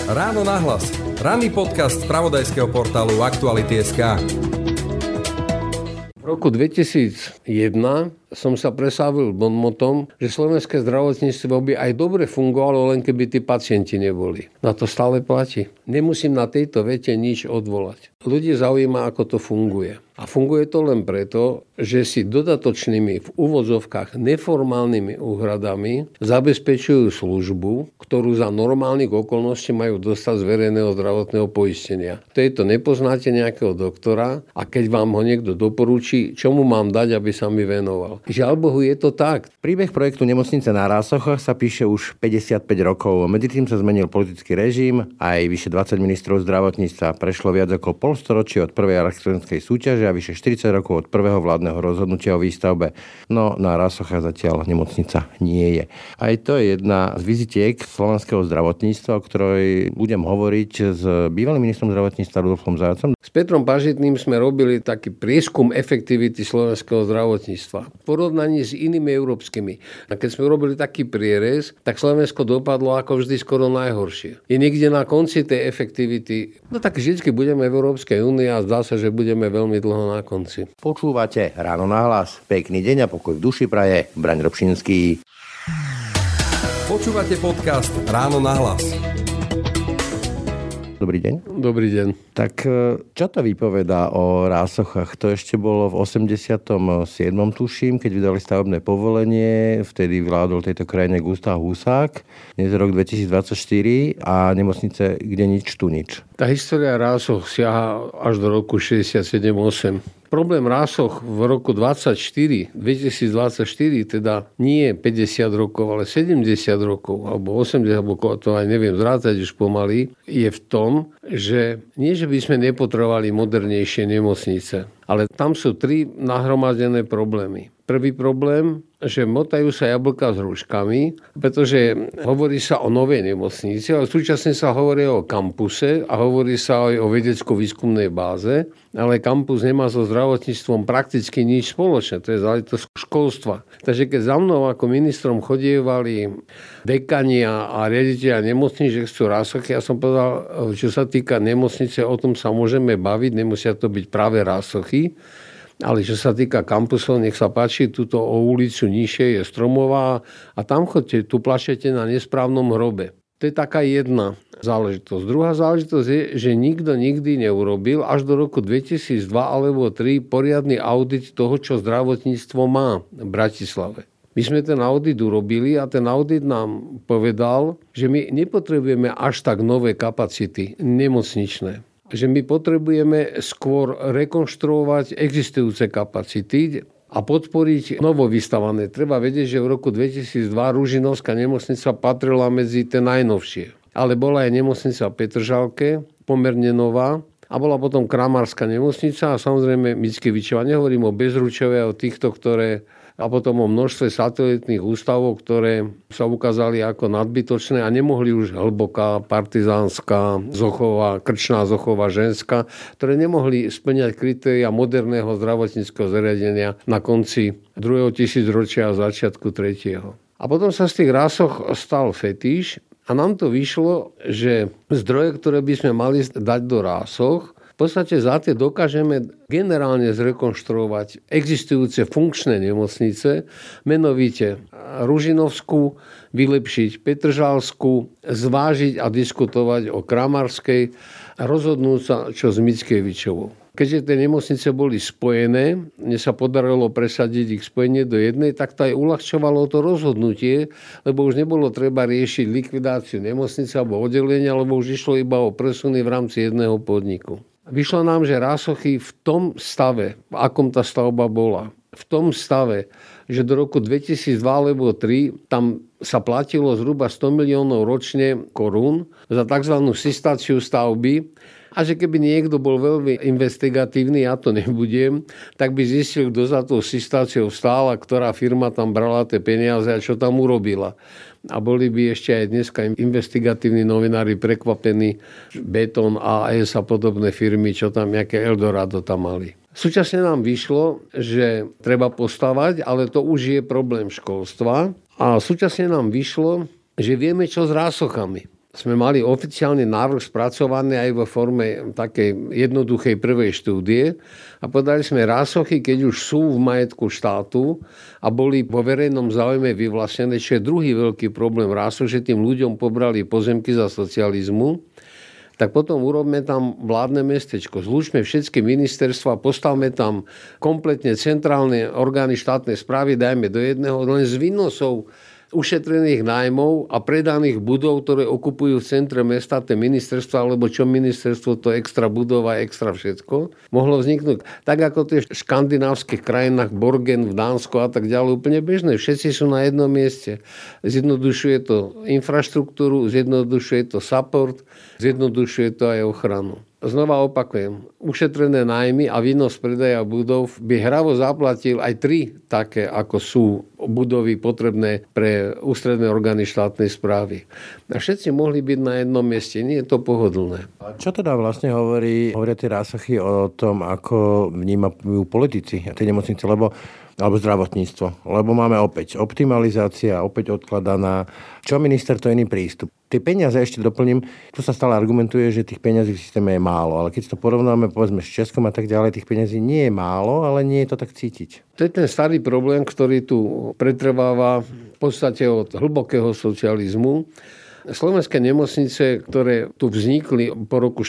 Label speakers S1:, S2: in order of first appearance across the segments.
S1: Ráno nahlas. Ranný podcast z spravodajského portálu Aktuality.sk.
S2: V roku 2001 som sa presávil bonmotom, že slovenské zdravotníctvo by aj dobre fungovalo, len keby tí pacienti neboli. Na to stále platí. Nemusím na tejto vete nič odvolať. Ľudí zaujíma, ako to funguje. A funguje to len preto, že si dodatočnými v úvodzovkách neformálnymi úhradami zabezpečujú službu, ktorú za normálnych okolností majú dostať z verejného zdravotného poistenia. V tejto nepoznáte nejakého doktora a keď vám ho niekto doporučí, čo mu mám dať, aby sa mi venoval. Žiaľ Bohu, je to tak.
S3: Príbeh projektu Nemocnice na Rásochách sa píše už 55 rokov. Medzi tým sa zmenil politický režim, aj vyše 20 ministrov zdravotníctva. Prešlo viac ako polstoročie od prvej elektronickej súťaže a vyše 40 rokov od prvého vládneho rozhodnutia o výstavbe. No na Rásochách zatiaľ nemocnica nie je. Aj to je jedna z vizitiek slovenského zdravotníctva, o ktorej budem hovoriť s bývalým ministrom zdravotníctva Rudolfom Zajacom.
S2: S Petrom Pažitným sme robili taký prieskum efektivity slovenského zdravotníctva v porovnaní s inými európskymi. A keď sme robili taký prierez, tak Slovensko dopadlo ako vždy skoro najhoršie. Je niekde na konci tej efektivity. No tak vždycky budeme v Európskej únii a zdá sa, že budeme veľmi dlho na konci.
S3: Počúvate Ráno nahlas. Pekný deň a pokoj v duši praje Braň Robšinský.
S1: Počúvate podcast Ráno nahlas.
S3: Dobrý deň.
S2: Dobrý deň.
S3: Tak čo to vypovedá o Rásochách? To ešte bolo v 87. tuším, keď vydali stavebné povolenie. Vtedy vládol tejto krajine Gustáv Husák. Dnes je rok 2024 a nemocnice kde nič tu nič.
S2: Tá história Rásoch siaha až do roku 67-8. Problém Rásoch v roku 2024, teda nie 50 rokov, ale 70 rokov, alebo 80, alebo to aj neviem zrátať už pomaly, je v tom, že nie, že by sme nepotrebovali modernejšie nemocnice, ale tam sú tri nahromadené problémy. Prvý problém, že motajú sa jablká s hruškami, pretože hovorí sa o novej nemocnici, ale súčasne sa hovorí o kampuse a hovorí sa aj o vedecko-výskumnej báze, ale kampus nemá so zdravotníctvom prakticky nič spoločné, to je záležitosť školstva. Takže keď za mnou ako ministrom chodievali dekani a riaditelia nemocníc, že chcú Rásochy, ja som povedal, čo sa týka nemocnice, o tom sa môžeme baviť, nemusia to byť práve Rásochy. Ale čo sa týka kampusov, nech sa páči, túto o ulicu nižšie je Stromová a tam chodte, tu plačete na nesprávnom hrobe. To je taká jedna záležitosť. Druhá záležitosť je, že nikto nikdy neurobil až do roku 2002 alebo 2003 poriadny audit toho, čo zdravotníctvo má v Bratislave. My sme ten audit urobili a ten audit nám povedal, že my nepotrebujeme až tak nové kapacity nemocničné. Že my potrebujeme skôr rekonštruovať existujúce kapacity a podporiť novovystavané. Treba vedieť, že v roku 2002 Ružinovská nemocnica patrila medzi tie najnovšie. Ale bola aj nemocnica v Petržalke, pomerne nová, a bola potom Kramárska nemocnica a samozrejme Mickiewiczowa. Nehovorím o Bezručove, o týchto, ktoré a potom o množstve satelitných ústavov, ktoré sa ukázali ako nadbytočné a nemohli už Hlboká, Partizánska, Zochová, Krčná, Zochová, Ženská, ktoré nemohli spĺňať kritéria moderného zdravotníckeho zariadenia na konci 2. tisícročia a začiatku 3. A potom sa z tých Rásoch stal fetíš a nám to vyšlo, že zdroje, ktoré by sme mali dať do Rásoch, v podstate za tie dokážeme generálne zrekonštruovať existujúce funkčné nemocnice, menovite Ružinovskú, vylepšiť Petržalskú, zvážiť a diskutovať o Kramárskej a rozhodnúť sa, čo s Mickiewiczovom. Keďže tie nemocnice boli spojené, mne sa podarilo presadiť ich spojenie do jednej, tak to aj uľahčovalo to rozhodnutie, lebo už nebolo treba riešiť likvidáciu nemocnice alebo oddelenia, lebo už išlo iba o presuny v rámci jedného podniku. Vyšlo nám, že Rásochy v tom stave, v akom tá stavba bola, v tom stave, že do roku 2002 alebo 2003 tam sa platilo zhruba 100 miliónov ročne korún za tzv. Sistáciu stavby a že keby niekto bol veľmi investigatívny, ja to nebudem, tak by zistil, kto za tou sistáciou stál a ktorá firma tam brala tie peniaze a čo tam urobila. A boli by ešte aj dneska investigatívni novinári prekvapení, Betón, AS a podobné firmy, čo tam, nejaké Eldorado tam mali. Súčasne nám vyšlo, že treba postavať, ale to už je problém školstva. A súčasne nám vyšlo, že vieme, čo s Rásochami. sme mali oficiálny návrh spracovaný aj vo forme takej jednoduchej prvej štúdie a povedali sme rásochy, keď už sú v majetku štátu a boli vo verejnom záujme vyvlastnené, čo je druhý veľký problém rásoch, že tým ľuďom pobrali pozemky za socializmu, tak potom urobme tam vládne mestečko. Zlúčme všetky ministerstva, postavme tam kompletne centrálne orgány štátnej správy, dajme do jedného, len z výnosov ušetrených nájmov a predaných budov, ktoré okupujú v centre mesta, tie ministerstva, alebo čo ministerstvo, to extra budova, extra všetko, mohlo vzniknúť. Tak ako tie v škandinávskych krajinách, Borgen v Dánsku a tak ďalej, úplne bežné. Všetci sú na jednom mieste. Zjednodušuje to infraštruktúru, zjednodušuje to support, zjednodušuje to aj ochranu. Znova opakujem, ušetrené nájmy a výnos predaja budov by hravo zaplatil aj 3 také, ako sú budovy potrebné pre ústredné orgány štátnej správy. A všetci mohli byť na jednom mieste, nie je to pohodlné.
S3: A čo teda vlastne hovoria tie rásochy o tom, ako vnímajú politici a tie nemocnice, alebo zdravotníctvo? Lebo máme opäť optimalizácia, opäť odkladaná. Čo minister, to iný prístup. Tie peniaze, ešte doplním, tu sa stále argumentuje, že tých peniazí v systéme je málo, ale keď to porovnáme povedzme s Českom a tak ďalej, tých peniazí nie je málo, ale nie je to tak cítiť.
S2: To je ten starý problém, ktorý tu pretrváva v podstate od hlbokého socializmu. Slovenské nemocnice, ktoré tu vznikli po roku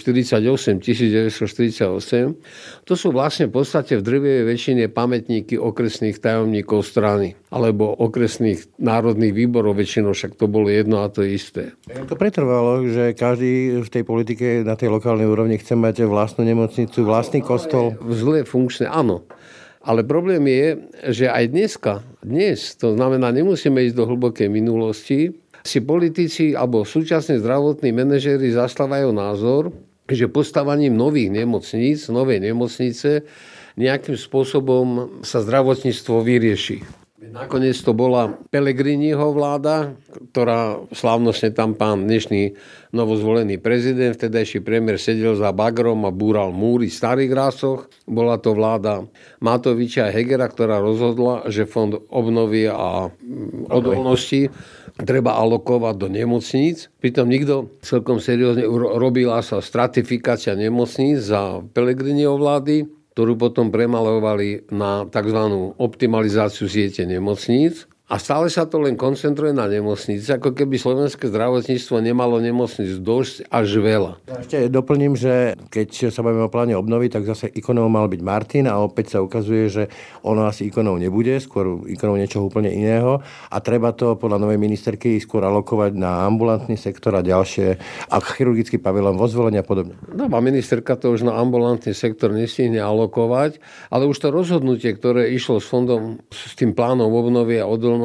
S2: 1948, to sú vlastne v podstate v drvivej väčšine pamätníky okresných tajomníkov strany alebo okresných národných výborov, väčšinou však to bolo jedno a to isté.
S3: To pretrvalo, že každý v tej politike na tej lokálnej úrovni chce mať vlastnú nemocnicu, vlastný kostol.
S2: Zle funkčné, áno. Ale problém je, že aj dnes, to znamená, nemusíme ísť do hlbokej minulosti, si politici alebo súčasní zdravotní manažéri zastávajú názor, že postavaním nových nemocníc, novej nemocnice, nejakým spôsobom sa zdravotníctvo vyrieši. Nakoniec to bola Pellegriniho vláda, ktorá slávnostne tam pán dnešný novozvolený prezident, vtedajší premiér sedel za bagrom a búral múry v starých rásoch. Bola to vláda Matoviča a Hegera, ktorá rozhodla, že fond obnovy a odolnosti treba alokovať do nemocníc. Pritom nikto celkom seriózne robila sa stratifikácia nemocníc za Pellegriniho vlády, ktorú potom premalovali na tzv. Optimalizáciu siete nemocníc. A stále sa to len koncentruje na nemocnice, ako keby slovenské zdravotníctvo nemalo nemocnic dosť až veľa.
S3: Ešte doplním, že keď sa bavíme o pláne obnovy, tak zase ikonou mal byť Martin a opäť sa ukazuje, že ono asi ikonou nebude, skôr ikonou niečoho úplne iného a treba to podľa novej ministerky skôr alokovať na ambulantný sektor a ďalšie, a chirurgický pavilón vo Zvolení a podobne.
S2: No a ministerka to už na ambulantný sektor nestihne alokovať, ale už to rozhodnutie, ktoré išlo s fondom, s tým plánom obnovy a odolnosti,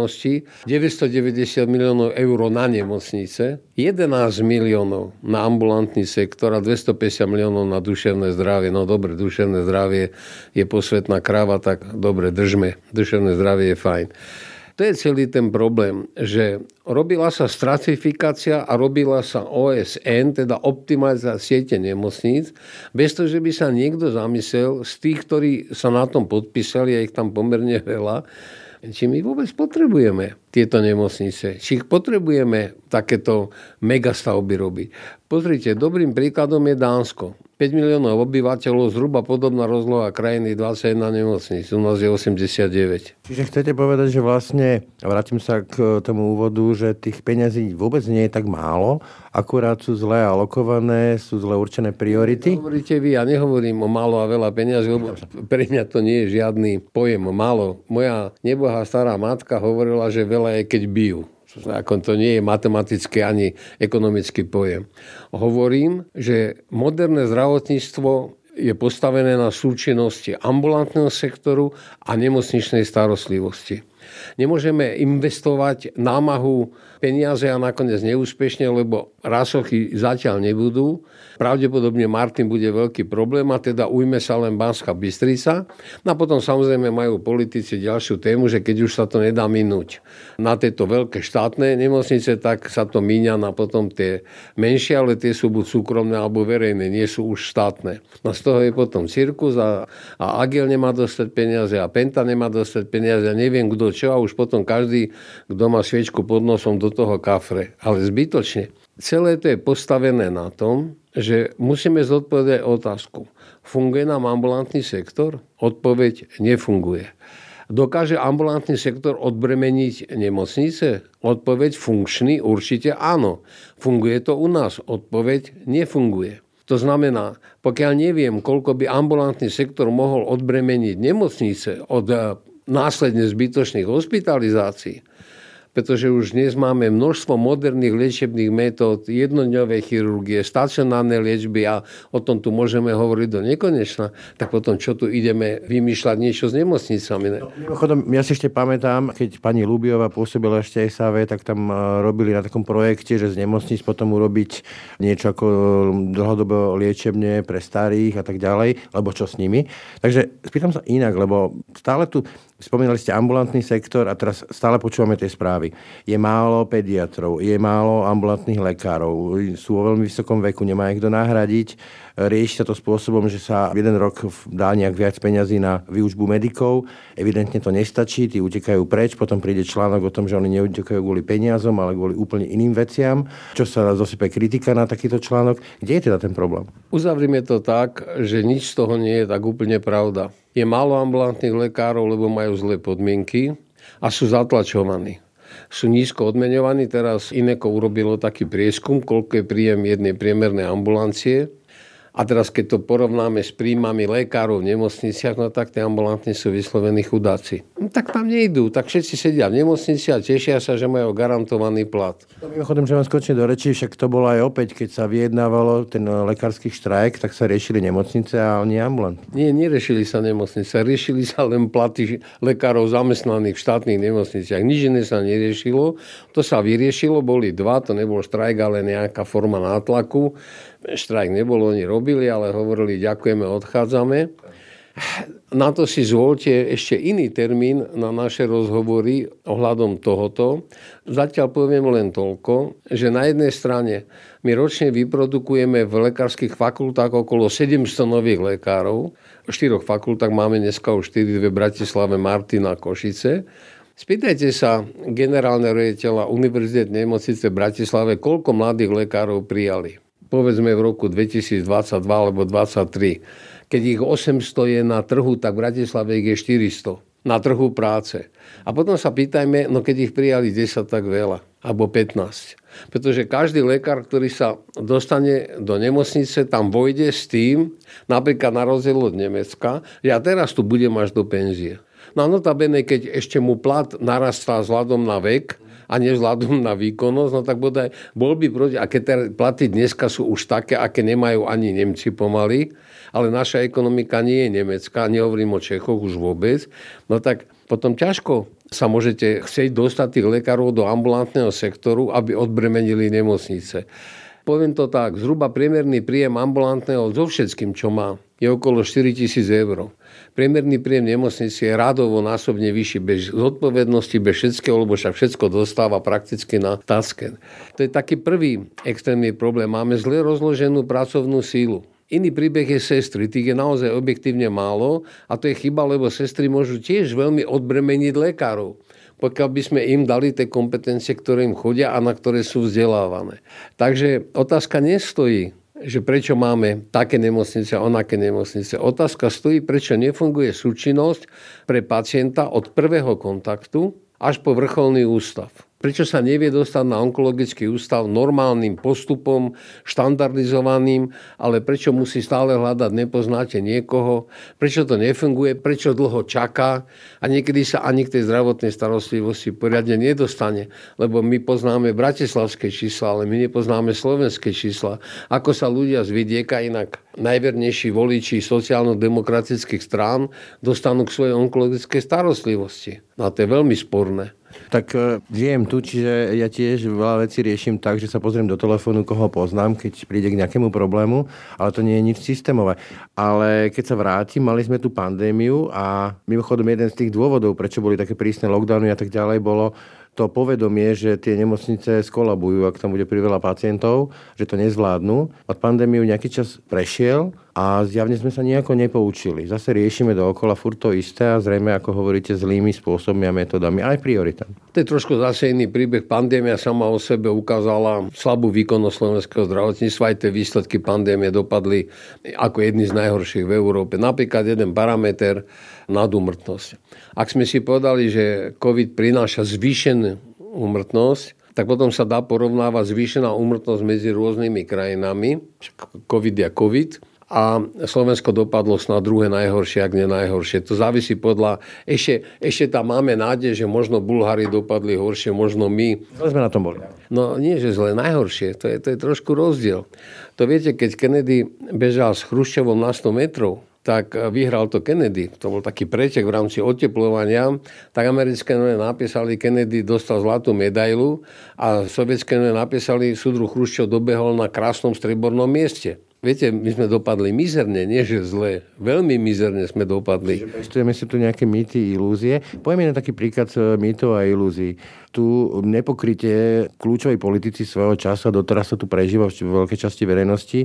S2: 990 miliónov eur na nemocnice, 11 miliónov na ambulantný sektor a 250 miliónov na duševné zdravie. No dobre, duševné zdravie je posvetná kráva, tak dobre, držme. Duševné zdravie je fajn. To je celý ten problém, že robila sa stratifikácia a robila sa OSN, teda optimalizácia siete nemocníc, bez toho, že by sa niekto zamyslel z tých, ktorí sa na tom podpísali, a ich tam pomerne veľa, či my vôbec potrebujeme tieto nemocnice, či ich potrebujeme takéto megastavby robiť. Pozrite, dobrým príkladom je Dánsko. 5 miliónov obyvateľov, zhruba podobná rozloha krajiny, 21 nemocníc, u nás je 89.
S3: Čiže chcete povedať, že vlastne, vrátim sa k tomu úvodu, že tých peňazí vôbec nie je tak málo, akurát sú zle alokované, sú zle určené priority?
S2: Hovoríte vy, ja nehovorím o málo a veľa peňazí, lebo pre mňa to nie je žiadny pojem málo. Moja nebohá stará matka hovorila, že veľa je, keď bijú. Ako to nie je matematický ani ekonomický pojem. Hovorím, že moderné zdravotníctvo je postavené na súčinnosti ambulantného sektoru a nemocničnej starostlivosti. Nemôžeme investovať námahu peniaze a nakoniec neúspešne, lebo rásochy zatiaľ nebudú. Pravdepodobne Martin bude veľký problém a teda ujme sa len Banská Bystrica. No a potom samozrejme majú politici ďalšiu tému, že keď už sa to nedá minúť na tieto veľké štátne nemocnice, tak sa to míňa na potom tie menšie, ale tie sú buď súkromné alebo verejné, nie sú už štátne. No z toho je potom cirkus a Agil nemá dostať peniaze a Penta nemá dostať peniaze a neviem kto čo a už potom každý, kto má sviečku pod nosom, do toho kafre. Ale zbytočne. Celé to je postavené na tom, že musíme zodpovedať otázku. Funguje nám ambulantný sektor? Odpoveď nefunguje. Dokáže ambulantný sektor odbremeniť nemocnice? Odpoveď funkčný určite áno. Funguje to u nás? Odpoveď nefunguje. To znamená, pokiaľ neviem, koľko by ambulantný sektor mohol odbremeniť nemocnice od následne zbytočných hospitalizácií, pretože už dnes máme množstvo moderných liečebných metód, jednodňové chirurgie, stacionárne liečby a o tom tu môžeme hovoriť do nekonečna, tak potom čo tu ideme vymýšľať niečo s nemocnicami? Ne?
S3: Mimochodom, ja si ešte pamätám, keď pani Lubiová pôsobila ešte SAV, tak tam robili na takom projekte, že z nemocnic potom urobiť niečo ako dlhodobo liečebne pre starých a tak ďalej, lebo čo s nimi. Takže spýtam sa inak, lebo stále tu spomínali ste ambulantný sektor a teraz stále počúvame tie správy. Je málo pediatrov, je málo ambulantných lekárov, sú vo veľmi vysokom veku, nemá ich kto nahradiť. Rieši sa to spôsobom, že sa jeden rok dá nejak viac peňazí na výučbu medikov. Evidentne to nestačí, tí utekajú preč, potom príde článok o tom, že oni neutekajú kvôli peniazom, ale kvôli úplne iným veciam. Čo sa zosype kritika na takýto článok? Kde je teda ten problém?
S2: Uzavrime to tak, že nič z toho nie je tak úplne pravda. Je málo ambulantných lekárov, lebo majú zlé podmienky a sú zatlačovaní. Sú nízko odmeňovaní. Teraz Ineko urobilo taký prieskum, koľko je príjem jednej priemernej ambulancie. A teraz, keď to porovnáme s príjmami lekárov v nemocniciach, no tak tie ambulantní sú vyslovení chudáci. No, tak tam nejdú, tak všetci sedia v nemocnici a tešia sa, že majú garantovaný plat.
S3: Mimochodom, že vám skočím do rečí, však to bolo aj opäť, keď sa vyjednávalo ten lekársky štrajk, tak sa riešili nemocnice a oni ambulantní.
S2: Nie, neriešili sa nemocnice, riešili sa len platy lekárov zamestnaných v štátnych nemocniciach. Nič iné sa neriešilo, to sa vyriešilo, boli dva, to nebol štrajk, ale nejaká forma nátlaku. Štrajk nebolo, oni robili, ale hovorili, ďakujeme, odchádzame. Na to si zvolte ešte iný termín na naše rozhovory ohľadom tohoto. Zatiaľ poviem len toľko, že na jednej strane my ročne vyprodukujeme v lekárskych fakultách okolo 700 nových lekárov. V 4 fakultách máme dneska už 4 v Bratislave, Martina, Košice. Spýtajte sa generálneho riaditeľa Univerzitnej nemocnice v Bratislave, koľko mladých lekárov prijali. Povedzme v roku 2022 alebo 2023. Keď ich 800 je na trhu, tak v Bratislave ich je 400 na trhu práce. A potom sa pýtajme, no keď ich prijali 10, tak veľa, alebo 15. Pretože každý lekár, ktorý sa dostane do nemocnice, tam vojde s tým, napríklad na rozdiel od Nemecka, že ja teraz tu budem až do penzie. No a notabene, keď ešte mu plat narastá vzhľadom na vek, a nie vzhľadom na výkonnosť, no tak bodaj bol by proti. A keď platy dneska sú už také, aké nemajú ani Nemci pomaly, ale naša ekonomika nie je nemecká, nehovorím o Čechoch už vôbec, no tak potom ťažko sa môžete chcieť dostať tých lekárov do ambulantného sektoru, aby odbremenili nemocnice. Poviem to tak, zhruba priemerný príjem ambulantného so všetkým, čo má, je okolo 4 000 eur. Priemerný príjem nemocnice je rádovo násobne vyšší, bez zodpovednosti, bez všetkého, lebo však všetko dostáva prakticky na tasken. To je taký prvý extrémny problém. Máme zle rozloženú pracovnú sílu. Iný príbeh je sestry, tých je naozaj objektívne málo a to je chyba, lebo sestry môžu tiež veľmi odbremeniť lekárov, pokiaľ by sme im dali tie kompetencie, ktoré im chodia a na ktoré sú vzdelávané. Takže otázka nestojí, že prečo máme také nemocnice a onaké nemocnice. Otázka stojí, prečo nefunguje súčinnosť pre pacienta od prvého kontaktu až po vrcholný ústav. Prečo sa nevie dostať na onkologický ústav normálnym postupom, štandardizovaným, ale prečo musí stále hľadať, nepoznáte niekoho, prečo to nefunguje, prečo dlho čaká a niekedy sa ani k tej zdravotnej starostlivosti poriadne nedostane, lebo my poznáme bratislavské čísla, ale my nepoznáme slovenské čísla. Ako sa ľudia z vidieka, inak najvernejší voliči sociálno-demokratických strán, dostanú k svojej onkologickej starostlivosti. No a to je veľmi sporné.
S3: Tak žijem tu, čiže ja tiež veľa vecí riešim tak, že sa pozriem do telefónu, koho poznám, keď príde k nejakému problému, ale to nie je nič systémové. Ale keď sa vrátim, mali sme tu pandémiu a mimochodom jeden z tých dôvodov, prečo boli také prísne lockdowny a tak ďalej, bolo, to povedomie, že tie nemocnice skolabujú, ak tam bude priveľa pacientov, že to nezvládnu. Od pandémiu nejaký čas prešiel a zjavne sme sa nejako nepoučili. Zase riešime dookola furt to isté a zrejme, ako hovoríte, zlými spôsobmi a metodami, aj prioritami.
S2: To je trošku zase iný príbeh. Pandémia sama o sebe ukázala slabú výkonnosť slovenského zdravotníctva. Aj tie výsledky pandémie dopadli ako jedni z najhorších v Európe. Napríklad jeden parameter nadúmrtnosť. Ak sme si povedali, že COVID prináša zvýšenú úmrtnosť, tak potom sa dá porovnávať zvýšená úmrtnosť medzi rôznymi krajinami. COVID je COVID. A Slovensko dopadlo snad druhé najhoršie, ak nie najhoršie. To závisí podľa... Ešte tam máme nádej, že možno Bulhári dopadli horšie, možno my.
S3: Zle sme na tom boli.
S2: No nie, že zle, najhoršie. To je trošku rozdiel. To viete, keď Kennedy bežal s Chruščovom na 100 metrov, tak vyhral to Kennedy. To bol taký pretek v rámci oteplovania. Tak americké noviny napísali, Kennedy dostal zlatú medailu a sovietské noviny napísali, súdruh Chruščov dobehol na krásnom striebornom mieste. Viete, my sme dopadli mizerne, nie že zle. Veľmi mizerne sme dopadli.
S3: Pestujeme si tu nejaké mýty, ilúzie. Poďme na taký príklad mýtov a ilúzií. Tu nepokrytie kľúčoví politici svojho času, a doteraz sa tu prežíva v veľkej časti verejnosti,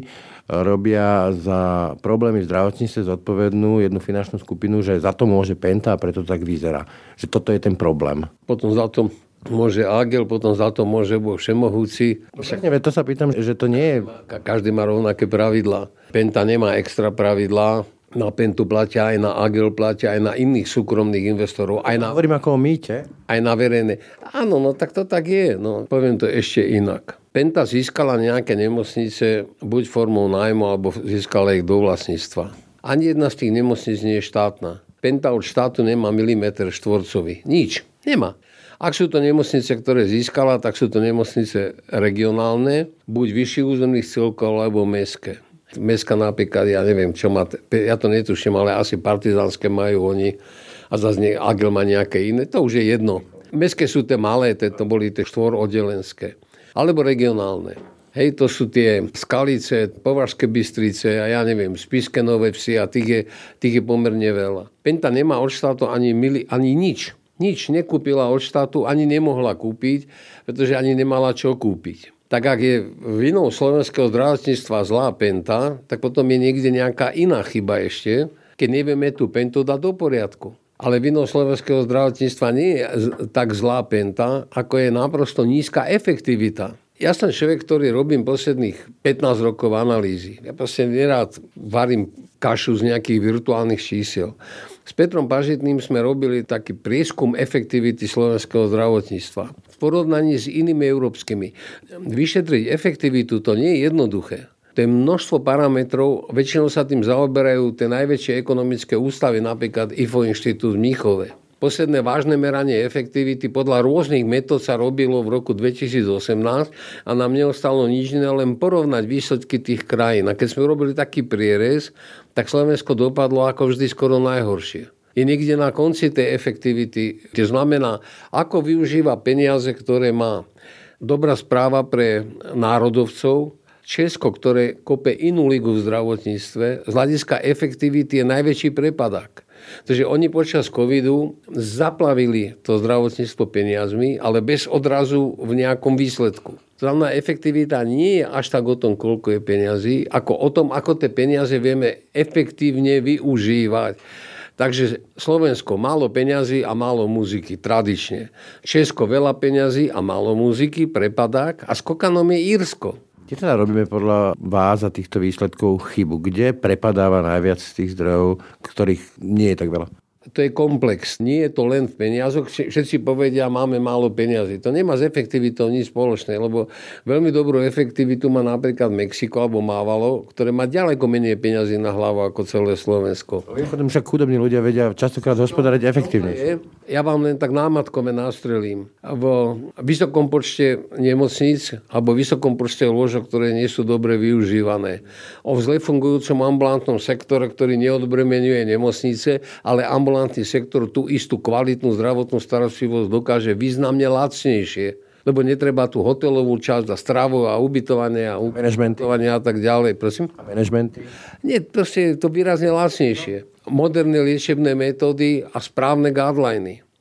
S3: robia za problémy v zdravotníctve zodpovednú jednu finančnú skupinu, že za to môže Penta a preto tak vyzerá. Že toto je ten problém.
S2: Potom za to môže Agel, potom za to môže Boh všemohúci.
S3: To sa pýtam, že to nie je...
S2: Každý má rovnaké pravidlá. Penta nemá extra pravidlá. Na Pentu platia, aj na Agel platia, aj na iných súkromných investorov.
S3: Hovorím ako o mýte.
S2: Aj na verejné. Áno, no tak to tak je. No, poviem to ešte inak. Penta získala nejaké nemocnice buď formou nájmu, alebo získala ich do vlastníctva. Ani jedna z tých nemocníc nie je štátna. Penta od štátu nemá milimeter štvorcový. Nič. Nemá. Ak sú to nemocnice, ktoré získala, tak sú to nemocnice regionálne, buď vyšších územných celkov, alebo mestské. Mestská napríklad, ja neviem, čo má, ja to netuším, ale asi partizánske majú oni a zase Agel má nejaké iné, to už je jedno. Mestské sú tie malé, to boli tie štvorodelenské, alebo regionálne. Hej, to sú tie Skalice, Považské Bystrice a ja neviem, Spišské Nové Vsi a tých je pomerne veľa. Penta nemá od štátu ani nič. Nič nekúpila od štátu, ani nemohla kúpiť, pretože ani nemala čo kúpiť. Tak ak je vinou slovenského zdravotníctva zlá Penta, tak potom je niekde nejaká iná chyba ešte, keď nevieme tú Pentu dať do poriadku. Ale vinou slovenského zdravotníctva nie je tak zlá Penta, ako je naprosto nízka efektivita. Ja som človek, ktorý robím posledných 15 rokov analýzy. Ja proste nerád varím kašu z nejakých virtuálnych čísiel. S Petrom Pažitným sme robili taký prieskum efektivity slovenského zdravotníctva. V porovnaní s inými európskymi. Vyšetriť efektivitu to nie je jednoduché. To je množstvo parametrov, väčšinou sa tým zaoberajú tie najväčšie ekonomické ústavy, napríklad IFO Inštitút v Mníchove. Posledné vážne meranie efektivity podľa rôznych metód sa robilo v roku 2018 a nám neostalo nič iné, len porovnať výsledky tých krajín. A keď sme robili taký prierez, tak Slovensko dopadlo ako vždy skoro najhoršie. Je niekde na konci tej efektivity, to znamená, ako využíva peniaze, ktoré má. Dobrá správa pre národovcov, Česko, ktoré kope inú ligu v zdravotníctve, z hľadiska efektivity je najväčší prepadák. Takže oni počas covidu zaplavili to zdravotníctvo peniazmi, ale bez odrazu v nejakom výsledku. Znamená, efektivita nie je až tak o tom, koľko je peniazí, ako o tom, ako tie peniaze vieme efektívne využívať. Takže Slovensko málo peňazí a málo muziky, tradične. Česko veľa peňazí a málo muziky, prepadák a skokanom je Írsko.
S3: Kde teda robíme podľa vás a týchto výsledkov chybu? Kde prepadáva najviac z tých zdrojov, ktorých nie je tak veľa?
S2: To je komplex. Nie je to len v peniazoch. Všetci povedia, máme málo peniazy. To nemá s efektivitou nič spoločné, lebo veľmi dobrú efektivitu má napríklad Mexiko alebo Mávalo, ktoré má ďaleko menej peniazy na hlavu ako celé Slovensko.
S3: Potom však chudobní ľudia vedia častokrát hospodáriť efektívne.
S2: Ja vám len tak námatkové nastrelím. V vysokom počte nemocníc alebo vysokom počte lôžok, ktoré nie sú dobre využívané. O zle fungujúcom ambulantnom sektore, ktorý neodbremenuje nemocnice, ale ambulantný sektor tú istú kvalitnú zdravotnú starostlivosť dokáže významne lacnejšie. Lebo netreba tú hotelovú časť a stravu a ubytovanie a ubytovanie a tak ďalej. Prosím?
S3: A manažmenty?
S2: Nie, proste je to výrazne lacnejšie. Moderné liečebné metódy a správne guideliny.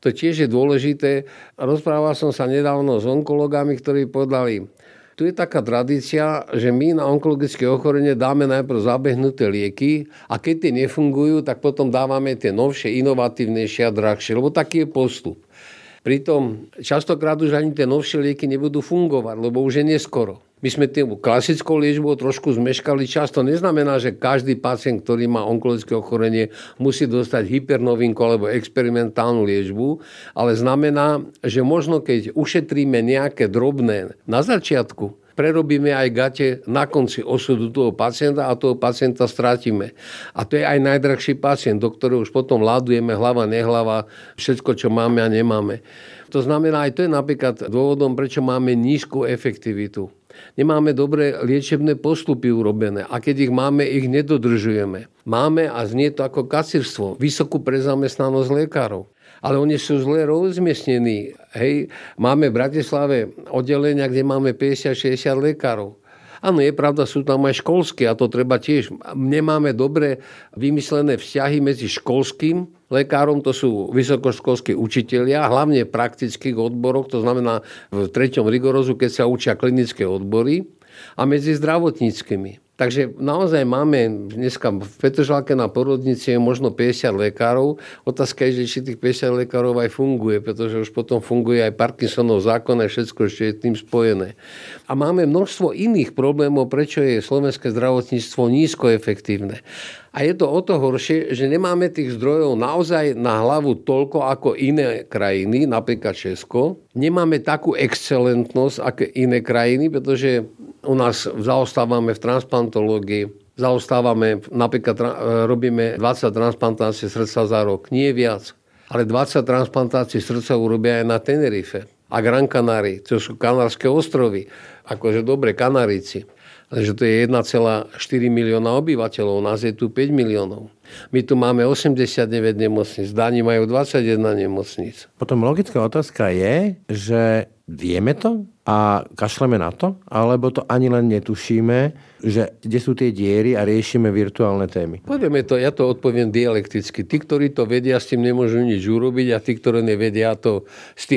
S2: To tiež je dôležité. Rozprával som sa nedávno s onkologami, ktorí povedali, tu je taká tradícia, že my na onkologické ochorenie dáme najprv zabehnuté lieky a keď tie nefungujú, tak potom dávame tie novšie, inovatívnejšie a drahšie, lebo taký je postup. Pritom častokrát už ani tie novšie lieky nebudú fungovať, lebo už je neskoro. My sme tým klasickou liečbou trošku zmeškali čas. To neznamená, že každý pacient, ktorý má onkologické ochorenie, musí dostať hypernovinku alebo experimentálnu liečbu, ale znamená, že možno keď ušetríme nejaké drobné na začiatku, prerobíme aj gate na konci osudu toho pacienta a toho pacienta strátime. A to je aj najdrahší pacient, do ktorého už potom ľadujeme hlava, nehlava, všetko, čo máme a nemáme. To znamená, aj to je napríklad dôvodom, prečo máme nízku efektivitu. Nemáme dobré liečebné postupy urobené a keď ich máme, ich nedodržujeme. Máme, a znie to ako kacírstvo, vysokú prezamestnanosť lekárov. Ale oni sú zle rozmiestnení. Hej, máme v Bratislave oddelenia, kde máme 50-60 lekárov. Áno, je pravda, sú tam aj školské a to treba tiež. Nemáme dobre vymyslené vzťahy medzi školským lekárom, to sú vysokoškolskí učitelia, hlavne v praktických odboroch, to znamená v 3. rigorózu, keď sa učia klinické odbory, a medzi zdravotníckymi. Takže naozaj máme dneska v Petržalke na porodnici je možno 50 lekárov. Otázka je, že či tých 50 lekárov aj funguje, pretože už potom funguje aj Parkinsonov zákon a všetko ešte je tým spojené. A máme množstvo iných problémov, prečo je slovenské zdravotníctvo nízko efektívne. A je to o to horšie, že nemáme tých zdrojov naozaj na hlavu toľko ako iné krajiny, napríklad Česko. Nemáme takú excelentnosť ako iné krajiny, pretože u nás zaostávame v transplantológii, zaostávame, napríklad robíme 20 transplantácií srdca za rok, nie viac. Ale 20 transplantácií srdca urobia aj na Tenerife a Gran Canaria, to sú Kanárske ostrovy, akože dobre Kanárici. Takže to je 1,4 milióna obyvateľov, nás je tu 5 miliónov. My tu máme 89 nemocníc, Dáni majú 21 nemocníc.
S3: Potom logická otázka je, že vieme to a kašleme na to, alebo to ani len netušíme, že kde sú tie diery a riešime virtuálne témy?
S2: Povieme to, ja to odpoviem dialekticky. Tí, ktorí to vedia, s tým nemôžu nič urobiť a tí, ktorí nevedia, to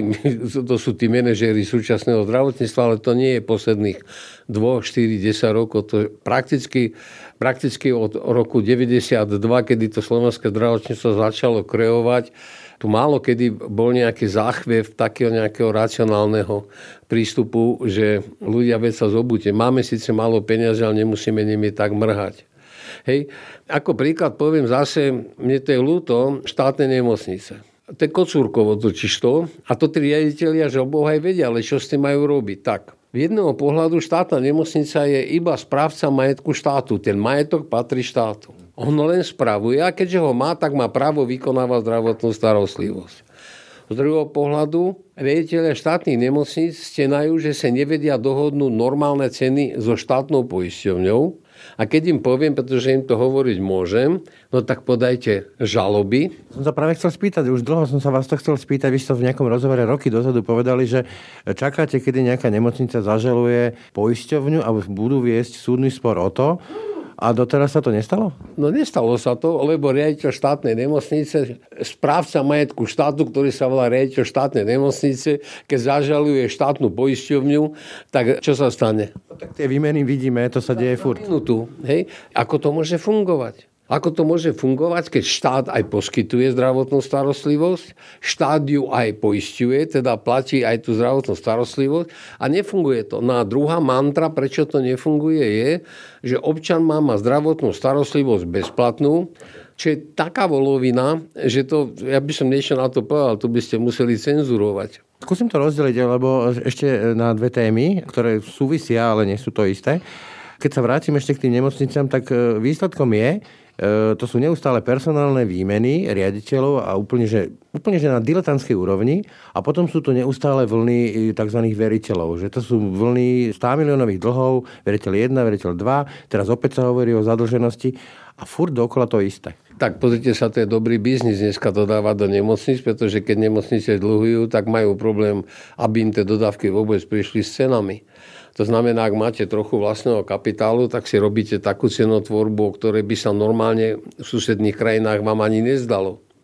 S2: sú tí manažéri súčasného zdravotníctva, ale to nie je posledných 2, 4, 10 rokov. To je prakticky od roku 92, kedy to slovenské zdravotníctvo začalo kreovať, tu málo kedy bol nejaký záchvev takého nejakého racionálneho prístupu, že ľudia veď sa zobudte. Máme síce málo peniazy, ale nemusíme nimi tak mrhať. Hej. Ako príklad poviem zase, mne to je ľúto, štátne nemocnice. To je Kocúrkovo totižto a to tí riaditelia, že Boh aj vedia, ale čo s tým majú robiť. Tak, v jedného pohľadu štátna nemocnica je iba správca majetku štátu. Ten majetok patrí štátu. On len spravuje a keďže ho má, tak má právo vykonávať zdravotnú starostlivosť. Z druhého pohľadu riaditelia štátnych nemocníc stenajú, že sa nevedia dohodnúť normálne ceny so štátnou poisťovňou. A keď im poviem, pretože im to hovoriť môžem, no tak podajte žaloby.
S3: Som sa práve chcel spýtať, už dlho som sa vás to chcel spýtať, vy ste v nejakom rozhovore roky dozadu povedali, že čakáte, kedy nejaká nemocnica zažaluje poisťovňu a budú viesť súdny spor o to. A doteraz sa to nestalo?
S2: No nestalo sa to, lebo riaditeľ štátnej nemocnice, správca majetku štátu, ktorý sa volá riaditeľ štátnej nemocnice, keď zažaluje štátnu poisťovňu, tak čo sa stane?
S3: Tak tie výmeny vidíme, to sa deje furt.
S2: Minútu, hej? Ako to môže fungovať? Ako to môže fungovať, keď štát aj poskytuje zdravotnú starostlivosť, štát ju aj poisťuje, teda platí aj tú zdravotnú starostlivosť a nefunguje to. No a druhá mantra, prečo to nefunguje, je, že občan má zdravotnú starostlivosť bezplatnú, čo je taká volovina, že to, ja by som niečo na to povedal, to by ste museli cenzurovať.
S3: Skúsim to rozdeliť, lebo ešte na dve témy, ktoré súvisia, ale nie sú to isté. Keď sa vrátim ešte k tým nemocnicám, tak výsledkom je, to sú neustále personálne výmeny riaditeľov a úplne že na diletantskej úrovni a potom sú to neustále vlny tzv. Veriteľov. Že to sú vlny 100 miliónových dlhov, veriteľ 1, veriteľ 2, teraz opäť sa hovorí o zadlženosti a furt dookola to isté.
S2: Tak pozrite sa, to je dobrý biznis dneska to dávať do nemocnic, pretože keď nemocnice dlhujú, tak majú problém, aby im tie dodávky vôbec prišli s cenami. To znamená, ak máte trochu vlastného kapitálu, tak si robíte takú cenotvorbu, o ktorej by sa normálne v susedných krajinách vám ani nezdalo.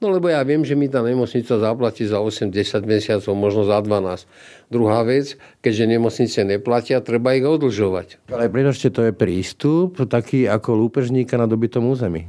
S2: No lebo ja viem, že mi tá nemocnica zaplatí za 8-10 mesiacov, možno za 12. Druhá vec, keďže nemocnice neplatia, treba ich odlžovať.
S3: Ale pretože to je prístup taký ako lúpežníka na dobytom území.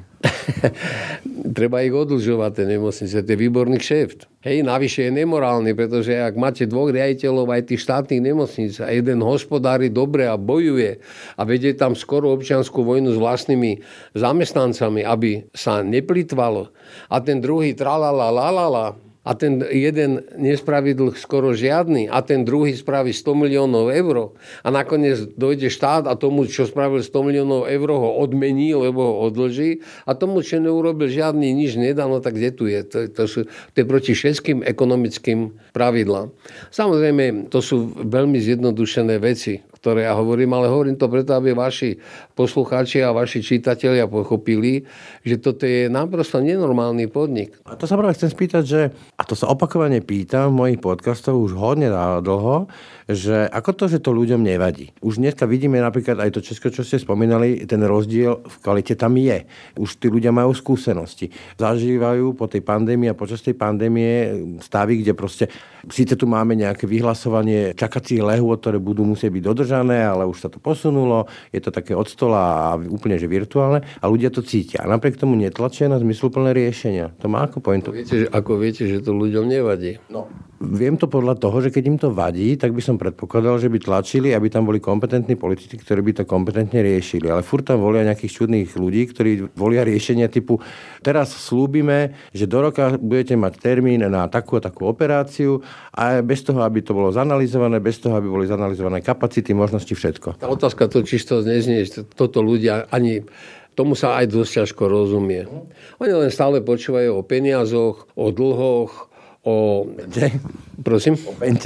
S2: Treba ich odlžovať, tie nemocnice, to je výborný kšeft. Hej, navyše je nemorálny, pretože ak máte dvoch riaditeľov aj tých štátnych nemocníc a jeden hospodári dobre a bojuje a vedie tam skoro občiansku vojnu s vlastnými zamestnancami, aby sa neplitvalo, a ten druhý tralala lalala, a ten jeden nespraví dlh skoro žiadny a ten druhý spraví 100 miliónov eur a nakoniec dojde štát a tomu, čo spravil 100 miliónov eur, ho odmení, lebo ho odlží a tomu, čo neurobil žiadny, nič nedá, no tak kde tu je? To je proti všetkým ekonomickým pravidlám. Samozrejme, to sú veľmi zjednodušené veci, ktoré ja hovorím, ale hovorím to preto, aby vaši poslucháči a vaši čitatelia pochopili, že toto je naprosto nenormálny podnik.
S3: A to sa práve chcem spýtať, že a to sa opakovane pýtam v mojich podcastoch už hodne dlho, že ako to, že to ľuďom nevadí. Už dneska vidíme napríklad aj to Česko, čo ste spomínali, ten rozdiel v kvalite tam je. Už tí ľudia majú skúsenosti. Zažívajú po tej pandémii a počas tej pandémie stavy, kde proste síce tu máme nejaké vyhlasovanie čakacích lehôd, ktoré budú musieť byť dodržané, ale už sa to posunulo, je to také od stola a úplne že virtuálne a ľudia to cítia. A napriek tomu netlačia na zmysluplné riešenia. To má ako pointu.
S2: Ako viete, že to ľuďom nevadí?
S3: No, viem to podľa toho, že keď im to vadí, tak by som predpokladal, že by tlačili, aby tam boli kompetentní politici, ktorí by to kompetentne riešili. Ale furt tam volia nejakých čudných ľudí, ktorí volia riešenia typu teraz slúbime, že do roka budete mať termín na takú a takú operáciu a bez toho, aby to bolo zanalizované, bez toho, aby boli zanalizované kapacity, možnosti, všetko.
S2: Tá otázka to čisto neznie, že toto ľudia ani tomu sa aj dosť ťažko rozumie. Oni len stále počúvajú o peniazoch, o dlhoch, o... Prosím?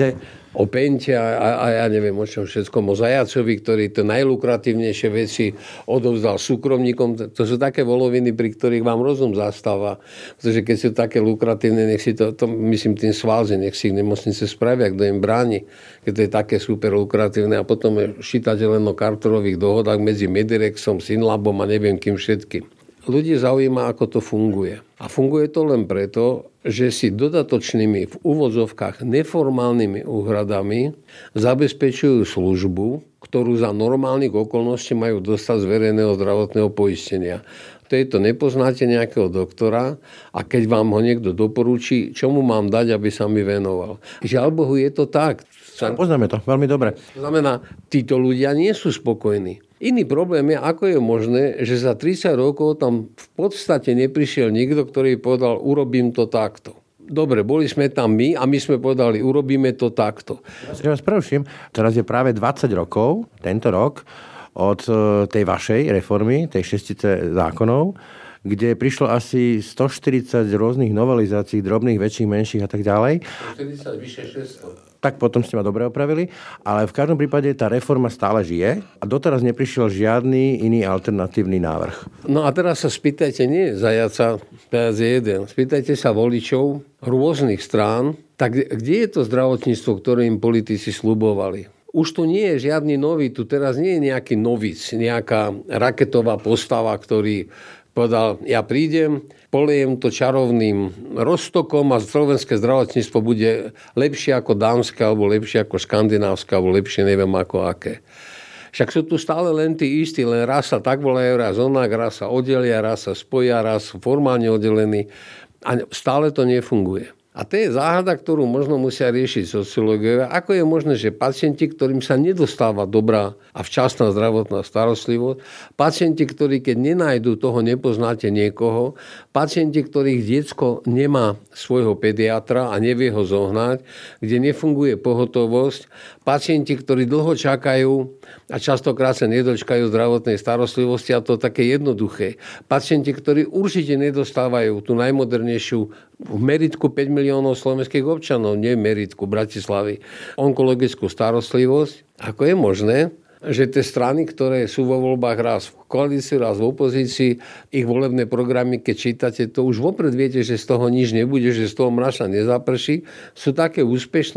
S2: O pente a ja neviem o čom všetkom. O Zajacovi, ktorý to najlukratívnejšie veci odovzdal súkromníkom. To sú také voloviny, pri ktorých vám rozum zastáva. Pretože keď sú také lukratívne, nech si to myslím tým svalze, nech si ich nemocnice spravia, kto im bráni. Keď to je také super lukratívne. A potom je šítate len o kartelových dohodách medzi Medirexom, Synlabom a neviem kým všetkým. Ľudí zaujíma, ako to funguje. A funguje to len preto, že si dodatočnými v úvodzovkách neformálnymi úhradami zabezpečujú službu, ktorú za normálnych okolností majú dostať z verejného zdravotného poistenia. To nepoznáte nejakého doktora a keď vám ho niekto doporučí, čo mu mám dať, aby sa mi venoval. Žiaľ Bohu, je to tak.
S3: Poznáme to veľmi dobre.
S2: To znamená, títo ľudia nie sú spokojní. Iný problém je, ako je možné, že za 30 rokov tam v podstate neprišiel nikto, ktorý povedal, urobím to takto. Dobre, boli sme tam my a my sme povedali, urobíme to takto.
S3: Ja vás preruším, teraz je práve 20 rokov, tento rok, od tej vašej reformy, tej šestice zákonov, kde prišlo asi 140 rôznych novelizácií, drobných, väčších, menších a tak ďalej.
S2: 140, vyše 600.
S3: Tak potom ste ma dobre opravili, ale v každom prípade tá reforma stále žije a doteraz neprišiel žiadny iný alternatívny návrh.
S2: No a teraz sa spýtajte, nie Zajaca, teraz je jeden, spýtajte sa voličov rôznych strán, tak kde je to zdravotníctvo, ktoré im politici sľubovali? Už tu nie je žiadny nový, tu teraz nie je nejaký novic, nejaká raketová postava, ktorý povedal, ja prídem, polejem to čarovným roztokom a slovenské zdravotníctvo bude lepšie ako dánske, alebo lepšie ako škandinávske, alebo lepšie neviem ako aké. Však sú tu stále len tí istí, len raz sa tak volajú, raz onak, raz sa oddelia, raz sa spoja, raz sú formálne oddelení a stále to nefunguje. A to je záhada, ktorú možno musia riešiť sociológovia. Ako je možné, že pacienti, ktorým sa nedostáva dobrá a včasná zdravotná starostlivosť, pacienti, ktorí keď nenájdu toho, nepoznáte niekoho, pacienti, ktorých diecko nemá svojho pediatra a nevie ho zohnať, kde nefunguje pohotovosť, pacienti, ktorí dlho čakajú a častokrát sa nedočkajú zdravotnej starostlivosti, a to také jednoduché. Pacienti, ktorí určite nedostávajú tú najmodernejšiu v meritku 5 miliónov slovenských občanov, nie v meritku Bratislavy, onkologickú starostlivosť. Ako je možné, že tie strany, ktoré sú vo voľbách raz v koalícii, raz v opozícii, ich volebné programy, keď čítate, to už vopred viete, že z toho nič nebude, že z toho mraša nezaprší, sú také úspešné,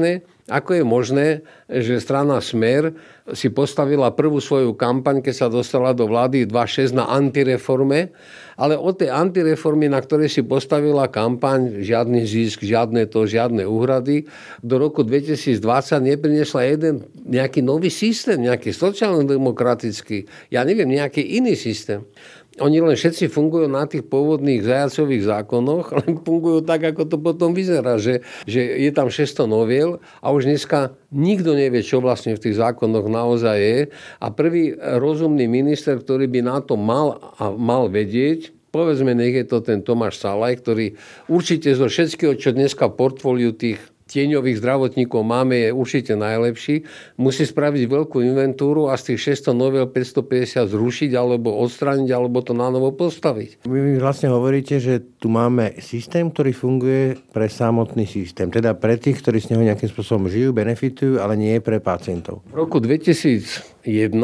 S2: Ako je možné, že strana Smer si postavila prvú svoju kampaň, keď sa dostala do vlády 2.6 na antireforme, ale od tej antireformy, na ktorej si postavila kampaň, žiadny zisk, žiadne úhrady, do roku 2020 nepriniesla jeden nejaký nový systém, nejaký sociálno-demokratický, ja neviem, nejaký iný systém. Oni len všetci fungujú na tých pôvodných zajacových zákonoch, len fungujú tak, ako to potom vyzerá, že je tam 600 noviel a už dneska nikto nevie, čo vlastne v tých zákonoch naozaj je. A prvý rozumný minister, ktorý by na to mal vedieť, povedzme, nech je to ten Tomáš Salaj, ktorý určite zo všetkého, čo dneska v portfóliu tých tieňových zdravotníkov máme, je určite najlepší. Musí spraviť veľkú inventúru a z tých 600 noviel 550 zrušiť alebo odstrániť, alebo to na novo postaviť.
S3: Vy vlastne hovoríte, že tu máme systém, ktorý funguje pre samotný systém. Teda pre tých, ktorí z neho nejakým spôsobom žijú, benefitujú, ale nie pre pacientov.
S2: V roku 2001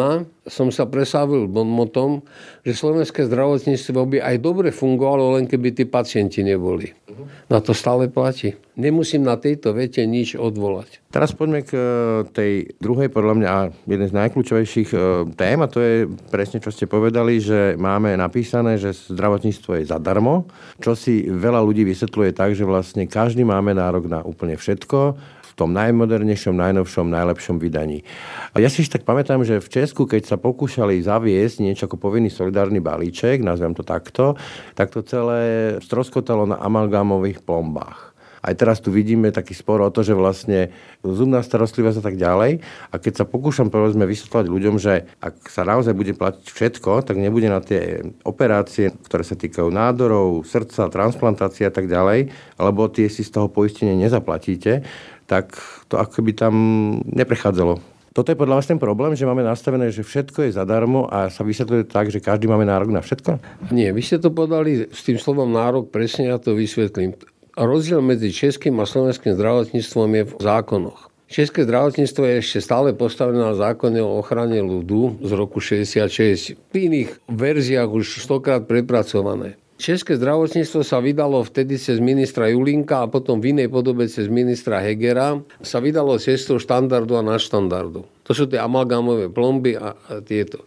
S2: som sa presávil bonmotom, že slovenské zdravotníctvo by aj dobre fungovalo, len keby tí pacienti neboli. Na to stále platí. Nemusím na tejto vete nič odvolať.
S3: Teraz poďme k tej druhej, podľa mňa, jeden z najkľúčovejších tém, a to je presne, čo ste povedali, že máme napísané, že zdravotníctvo je zadarmo, čo si veľa ľudí vysvetľuje tak, že vlastne každý máme nárok na úplne všetko, v tom najmodernejšom, najnovšom, najlepšom vydaní. A ja si tak pamätám, že v Česku, keď sa pokúšali zaviesť niečo ako povinný solidárny balíček, nazvem to takto, tak to celé stroskotalo na amalgámových plombách. Aj teraz tu vidíme taký spor o to, že vlastne zubná starostlivosť a tak ďalej. A keď sa pokúšam povedzme vysvetľovať ľuďom, že ak sa naozaj bude platiť všetko, tak nebude na tie operácie, ktoré sa týkajú nádorov, srdca, transplantácie a tak ďalej, alebo tie si z toho poistenia nezaplatíte, tak to ako by tam neprechádzalo. Toto je podľa vás ten problém, že máme nastavené, že všetko je zadarmo a sa vysvetľuje tak, že každý máme nárok na všetko?
S2: Nie, vy ste to podali s tým slovom nárok, presne ja to vysvetlím. Rozdiel medzi českým a slovenským zdravotníctvom je v zákonoch. České zdravotníctvo je ešte stále postavené na zákone o ochrane ľudu z roku 66. V iných verziách už 100-krát prepracované. České zdravotníctvo sa vydalo vtedy cez ministra Julinka a potom v inej podobe cez ministra Hegera sa vydalo cestou štandardu a nadštandardu. To sú tie amalgámové plomby a tieto.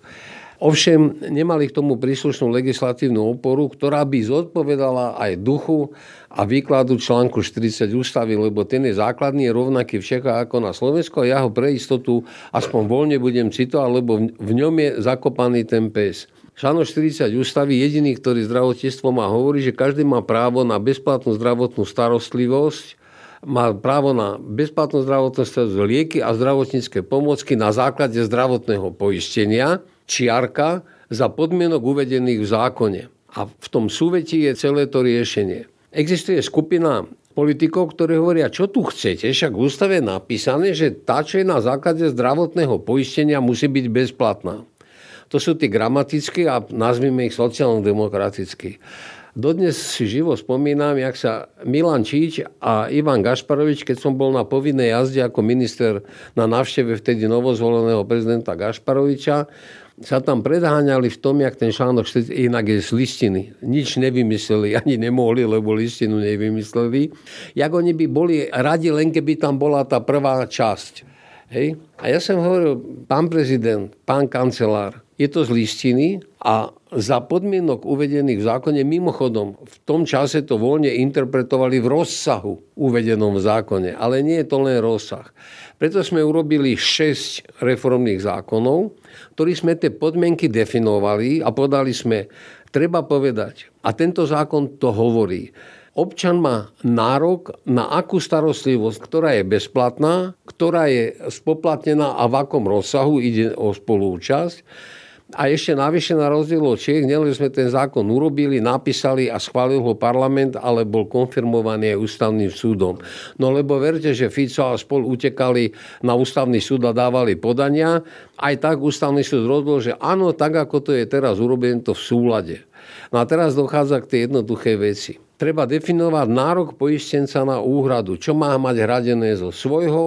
S2: Ovšem, nemali k tomu príslušnú legislatívnu oporu, ktorá by zodpovedala aj duchu a výkladu článku 40 ústavy, lebo ten je základný, je rovnaký v Čechách ako na Slovensku a ja ho pre istotu aspoň voľne budem citovať, lebo v ňom je zakopaný ten pes. Článok 40 ústavy, jediný, ktorý zdravotníctvo má, hovorí, že každý má právo na bezplatnú zdravotnú starostlivosť, má právo na bezplatnú zdravotnú starostlivosť, lieky a zdravotnícke pomôcky na základe zdravotného poistenia, čiarka, za podmienok uvedených v zákone. A v tom súvetí je celé to riešenie. Existuje skupina politikov, ktorí hovoria, čo tu chcete, však v ústave je napísané, že tá, čo je na základe zdravotného poistenia, musí byť bezplatná. To sú tí gramatickí a nazvime ich sociálno-demokratickí. Dodnes si živo spomínam, jak sa Milan Číč a Ivan Gašparovič, keď som bol na povinnej jazde ako minister na návšteve vtedy novozvoleného prezidenta Gašparoviča, sa tam predháňali v tom, jak ten článok 40, inak je z listiny. Nič nevymysleli, ani nemohli, lebo listinu nevymysleli. Jak oni by boli radi, len keby tam bola tá prvá časť. Hej? A ja som hovoril, pán prezident, pán kancelár, je to z listiny a za podmienok uvedených v zákone, mimochodom, v tom čase to voľne interpretovali v rozsahu uvedenom v zákone, ale nie je to len rozsah. Preto sme urobili 6 reformných zákonov, ktorých sme tie podmienky definovali a podali sme, treba povedať, a tento zákon to hovorí, občan má nárok na akú starostlivosť, ktorá je bezplatná, ktorá je spoplatnená a v akom rozsahu, ide o spolúčasť. A ešte navyše na rozdiel od Čiech, nielen sme ten zákon urobili, napísali a schválil ho parlament, ale bol konfirmovaný aj ústavným súdom. No lebo verte, že Fico a spol utekali na ústavný súd a dávali podania, aj tak ústavný súd rozhodol, že áno, tak ako to je teraz urobené, to v súlade. No a teraz dochádza k tej jednoduchej veci. Treba definovať nárok poistenca na úhradu, čo má mať hradené zo svojho,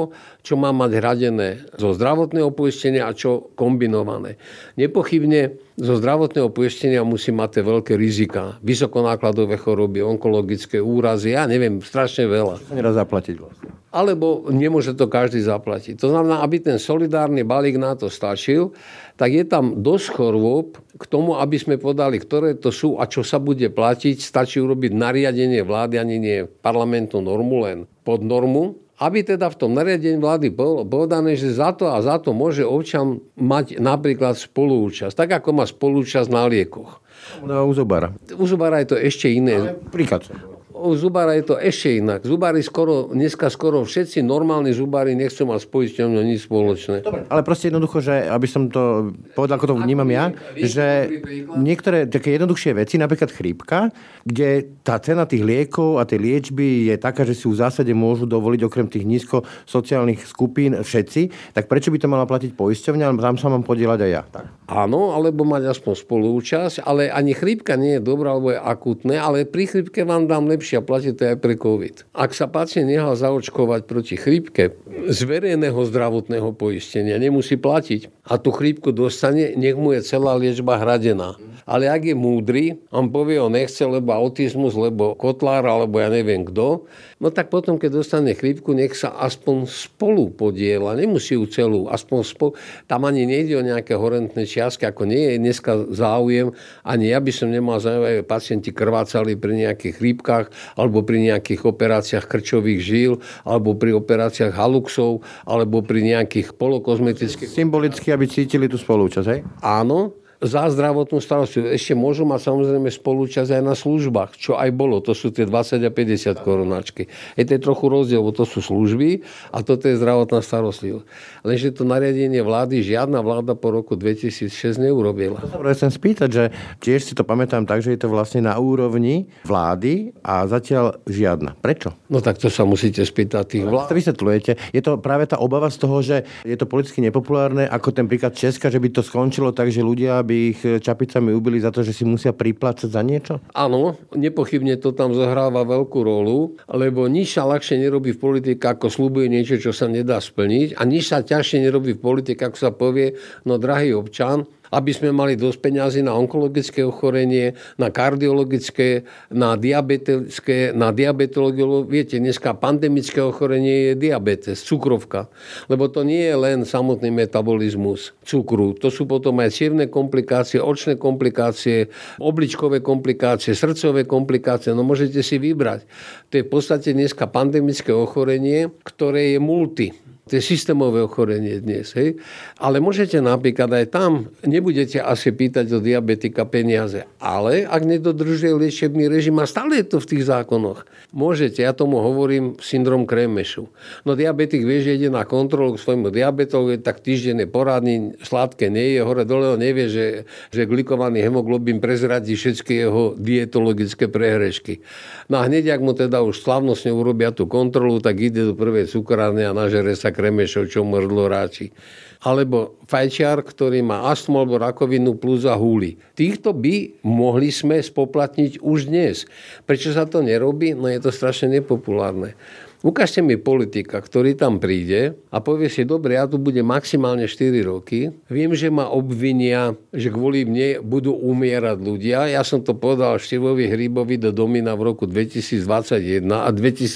S2: čo má mať hradené zo zdravotného poistenia a čo kombinované. Nepochybne zo zdravotného poistenia musí mať tie veľké rizika. Vysokonákladové choroby, onkologické úrazy, ja neviem, strašne veľa.
S3: Čo sa nedá zaplatiť vlastne?
S2: Alebo nemôže to každý zaplatiť. To znamená, aby ten solidárny balík na to stačil, tak je tam dosť chorôb k tomu, aby sme podali, ktoré to sú a čo sa bude platiť. Stačí urobiť nariadenie vlády, ani nie parlamentnú normu, len pod normu. Aby teda v tom nariadení vlády bolo povedané, že za to a za to môže občan mať napríklad spoluúčasť. Tak ako má spoluúčasť na liekoch.
S3: U zubára.
S2: U zubára je to ešte iné.
S3: Ale príklad.
S2: U zubára je to ešte inak. Zubári dneska skoro všetci normálni zubári nechcú mať s poisťovňou nič spoločné.
S3: Dobre, ale proste jednoducho, že aby som to povedal, ako to vnímam ja, že niektoré také jednoduchšie veci, napríklad chrípka, kde tá cena tých liekov a tej liečby je taká, že si ju v zásade môžu dovoliť okrem tých nízko sociálnych skupín všetci, tak prečo by to mala platiť poisťovňa, ale tam sa mám podieľať aj ja. Tak.
S2: Áno, alebo mať aspoň spoluúčasť, ale ani chrípka nie je dobrá, alebo je akútne, ale pri chrípke vám dám lepšie a platí to aj pre COVID. Ak sa pacient nechal zaočkovať proti chrípke z verejného zdravotného poistenia, nemusí platiť a tú chrípku dostane, nech mu je celá liečba hradená. Ale ak je múdry, on povie, on nechce, lebo autizmus, lebo kotlár, alebo ja neviem kto, no tak potom, keď dostane chrípku, nech sa aspoň spolu podieľa, nemusí ju celú, aspoň spolu. Tam ani nejde o nejaké horentné čiastky, ako nie je dneska záujem, ani ja by som nemal záujem, aby pacienti krvácali pri nejakých chrípkach, alebo pri nejakých operáciách krčových žíl, alebo pri operáciách haluxov, alebo pri nejakých polokozmetických...
S3: Symbolicky, aby cítili tú spolúčasť, hej?
S2: Áno, za zdravotnú starostlivosť. Ešte môžu mať samozrejme spolúčasť aj na službách, čo aj bolo. To sú tie 20 a 50 korunáčky. To je trochu rozdiel, bo to sú služby a toto je zdravotná starostlivosť. Lenže to nariadenie vlády žiadna vláda po roku 2006 neurobila.
S3: To sa chcem spýtať, že tiež si to pamätám tak, že je to vlastne na úrovni vlády a zatiaľ žiadna. Prečo?
S2: No tak to sa musíte spýtať tých vlád.
S3: To vysvetľujete. Je to práve tá obava z toho, že je to politicky nepopulárne, ako ten príklad Česka, že by to skončilo tak, že ľudia by ich čapicami ubili za to, že si musia priplácať za niečo?
S2: Áno, nepochybne to tam zahráva veľkú rolu, lebo nič sa ľahšie nerobí v politike, ako sľubuje niečo, čo sa nedá splniť, a nič sa ťažšie nerobí v politike, ako sa povie, no drahý občan, aby sme mali dosť peňazí na onkologické ochorenie, na kardiologické, na diabetické, na diabetológiu. Viete, dneska pandemické ochorenie je diabetes, cukrovka. Lebo to nie je len samotný metabolizmus cukru. To sú potom aj cievne komplikácie, očné komplikácie, obličkové komplikácie, srdcové komplikácie. No môžete si vybrať. To je v podstate dneska pandemické ochorenie, ktoré je multi. To je systémové ochorenie dnes. Hej? Ale môžete napríklad aj tam, nebudete asi pýtať do diabetika peniaze, ale ak nedodržuje liečebný režim, a stále je to v tých zákonoch, môžete, ja tomu hovorím syndrom Kremešu. No diabetik vie, že ide na kontrolu k svojmu diabetovi, tak týždeň je poradný, sladké nie je, hore dole, on nevie, že glikovaný hemoglobín prezradí všetky jeho dietologické prehrešky. No a hneď, ak mu teda už slávnostne urobia tú kontrolu, tak ide do prvej cukrárne a nažere sa kremešov, čo mrdlo ráči. Alebo fajčiar, ktorý má astmu alebo rakovinu plus a húli. Týchto by mohli sme spoplatniť už dnes. Prečo sa to nerobí? No je to strašne nepopulárne. Ukážte mi politika, ktorý tam príde a povie si, dobre, ja tu budem maximálne 4 roky. Viem, že ma obvinia, že kvôli mne budú umierať ľudia. Ja som to povedal Števovi Hríbovi do Domina v roku 2021 a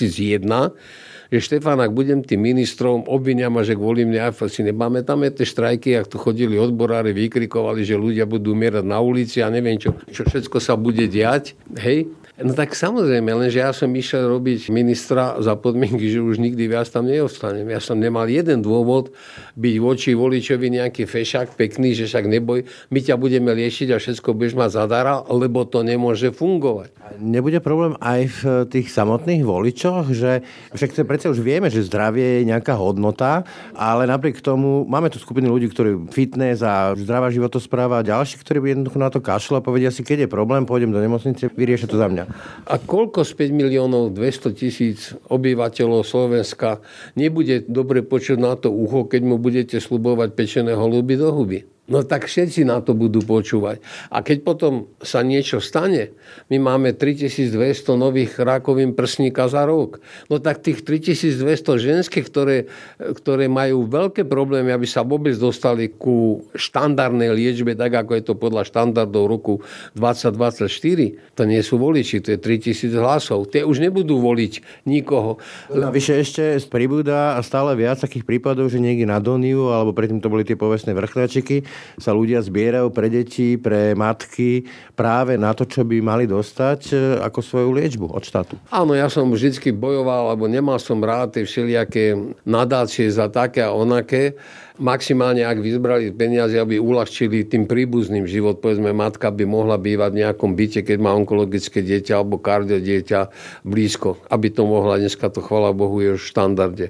S2: 2001, že Štefán, ak budem tým ministrom, obvinia ma, že kvôli mne, si nepamätáme tie štrajky, ak tu chodili odborári, vykrikovali, že ľudia budú umierať na ulici a neviem, čo všetko sa bude diať. Hej? No tak samozrejme, lenže ja som išiel robiť ministra za podmienky, že už nikdy viac tam neostanem. Ja som nemal jeden dôvod byť voči voličovi nejaký fešák pekný, že však neboj, my ťa budeme liečiť a všetko budeš mať zadara, lebo to nemôže fungovať.
S3: Nebude problém aj v tých samotných voličoch, že však predsa už vieme, že zdravie je nejaká hodnota, ale napriek tomu máme tu skupiny ľudí, ktorí fitness a zdravá životospráva a ďalší, ktorí by jednoducho na to kašľú a povedia si, keď je problém, pôjdem do nemocnice, vyriešia to za mňa.
S2: A koľko z 5 miliónov 200 tisíc obyvateľov Slovenska nebude dobre počuť na to ucho, keď mu budete sľubovať pečené holuby do huby? No tak všetci na to budú počúvať. A keď potom sa niečo stane, my máme 3200 nových rakovín prsníka za rok. No tak tých 3200 ženských, ktoré majú veľké problémy, aby sa vôbec dostali ku štandardnej liečbe, tak ako je to podľa štandardov roku 2024, to nie sú voliči, to je 3000 hlasov. Tie už nebudú voliť nikoho.
S3: Navyše ešte pribúda stále viac takých prípadov, že niekde na Doniu, alebo predtým to boli tie povestné vrchnačiky, sa ľudia zbierajú pre deti, pre matky práve na to, čo by mali dostať ako svoju liečbu od štátu.
S2: Áno, ja som vždycky bojoval, alebo nemal som rád tie všelijaké nadácie za také a onaké. Maximálne, ak vyzbrali peniaze, aby uľahčili tým príbuzným život. Povedzme, matka by mohla bývať v nejakom byte, keď má onkologické dieťa alebo kardio dieťa blízko. Aby to mohla, dneska to, chvála Bohu, je už v štandarde.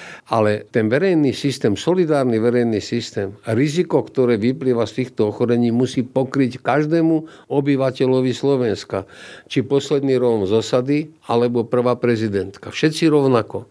S2: Ale ten verejný systém, solidárny verejný systém, riziko, ktoré vyplýva z týchto ochorení, musí pokryť každému obyvateľovi Slovenska. Či posledný Róm z osady, alebo prvá prezidentka. Všetci rovnako.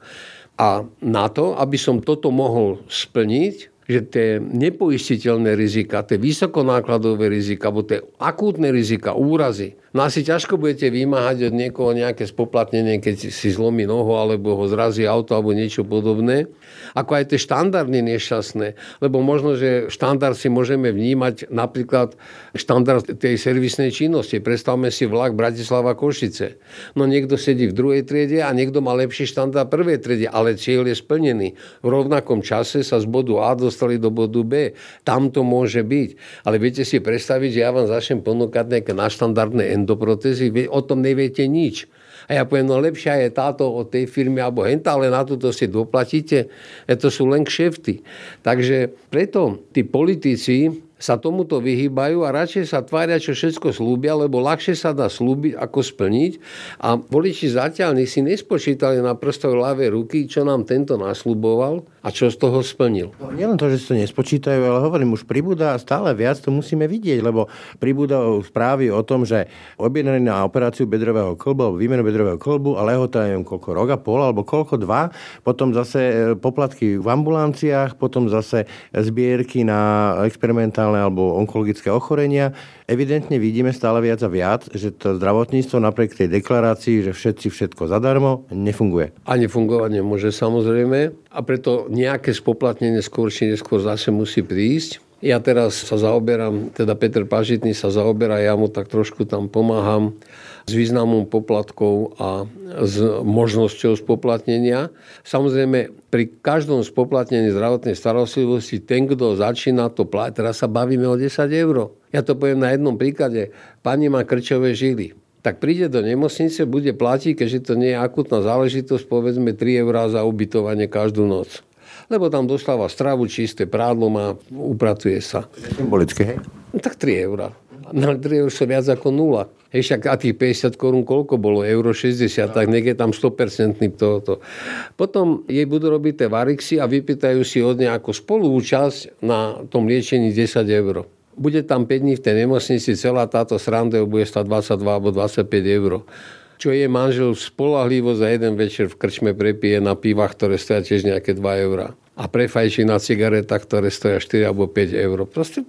S2: A na to, aby som toto mohol splniť, že tie nepoistiteľné rizika, tie vysokonákladové rizika, alebo tie akútne rizika, úrazy, no asi ťažko budete vymáhať od niekoho nejaké spoplatnenie, keď si zlomí nohu, alebo ho zrazí auto, alebo niečo podobné. Ako aj tie štandardy nešťastné. Lebo možno, že štandard si môžeme vnímať napríklad štandard tej servisnej činnosti. Predstavme si vlak Bratislava-Košice. No niekto sedí v druhej triede a niekto má lepší štandard v prvej triede, ale cieľ je splnený. V rovnakom čase sa z bodu A dostali do bodu B. Tam to môže byť. Ale viete si predstaviť, že ja vám začnem ponúkať nejaké naštandardné endoprotézy, o tom neviete nič. A ja poviem, no lepšia je táto od tej firmy alebo henta, ale na túto si doplatíte. To sú len kšefty. Takže preto tí politici sa tomuto vyhýbajú a radšej sa tvária, čo všetko slúbia, lebo ľahšie sa dá slúbiť, ako splniť. A voliči zatiaľ si nespočítali na prstoch ľavej ruky, čo nám tento nasľuboval a čo z toho splnil.
S3: No, nielen to, že si to nespočítajú, ale hovorím, už pribúda stále viac, to musíme vidieť, lebo pribúda správy o tom, že objednaní na operáciu bedrového kĺbu, alebo výmenu bedrového kĺbu, a lehota neviem koľko, rok a pol, alebo koľko, 2, potom zase poplatky v ambulanciách, potom zase zbierky na experimentálne alebo onkologické ochorenia. Evidentne vidíme stále viac a viac, že to zdravotníctvo napriek tej deklarácii, že všetci všetko zadarmo, nefunguje.
S2: Ani fungovať nemôže, samozrejme. A preto nejaké spoplatnenie skôr či neskôr zase musí prísť. Ja teraz sa zaoberám, teda Peter Pažitný sa zaoberá, ja mu tak trošku tam pomáham s významom poplatkov a s možnosťou spoplatnenia. Samozrejme, pri každom spoplatnení zdravotnej starostlivosti ten, kto začína to platiť, teraz sa bavíme o 10 eur. Ja to poviem na jednom príklade. Pani má krčové žily. Tak príde do nemocnice, bude platiť, keďže to nie je akútna záležitosť, povedzme 3 eur za ubytovanie každú noc. Lebo tam dostáva stravu, čisté prádlo má, upratuje sa.
S3: Symbolické, hej?
S2: No, tak 3 eur. No 3 eur sú viac ako 0. Však a tých 50 korún koľko bolo? Euro 60, tak niekde tam 100% tohoto. Potom jej budú robiť tie varixy a vypýtajú si od nej ako spoluúčasť na tom liečení 10 eur. Bude tam 5 dní v tej nemocnici, celá táto sranda bude stať 22 alebo 25 eur. Čo je manžel spolahlivo za jeden večer v krčme prepije na pivách, ktoré stoja tiež nejaké 2 eurá. A prefajčí na cigaretách, ktoré stoja 4 alebo 5 eur. Proste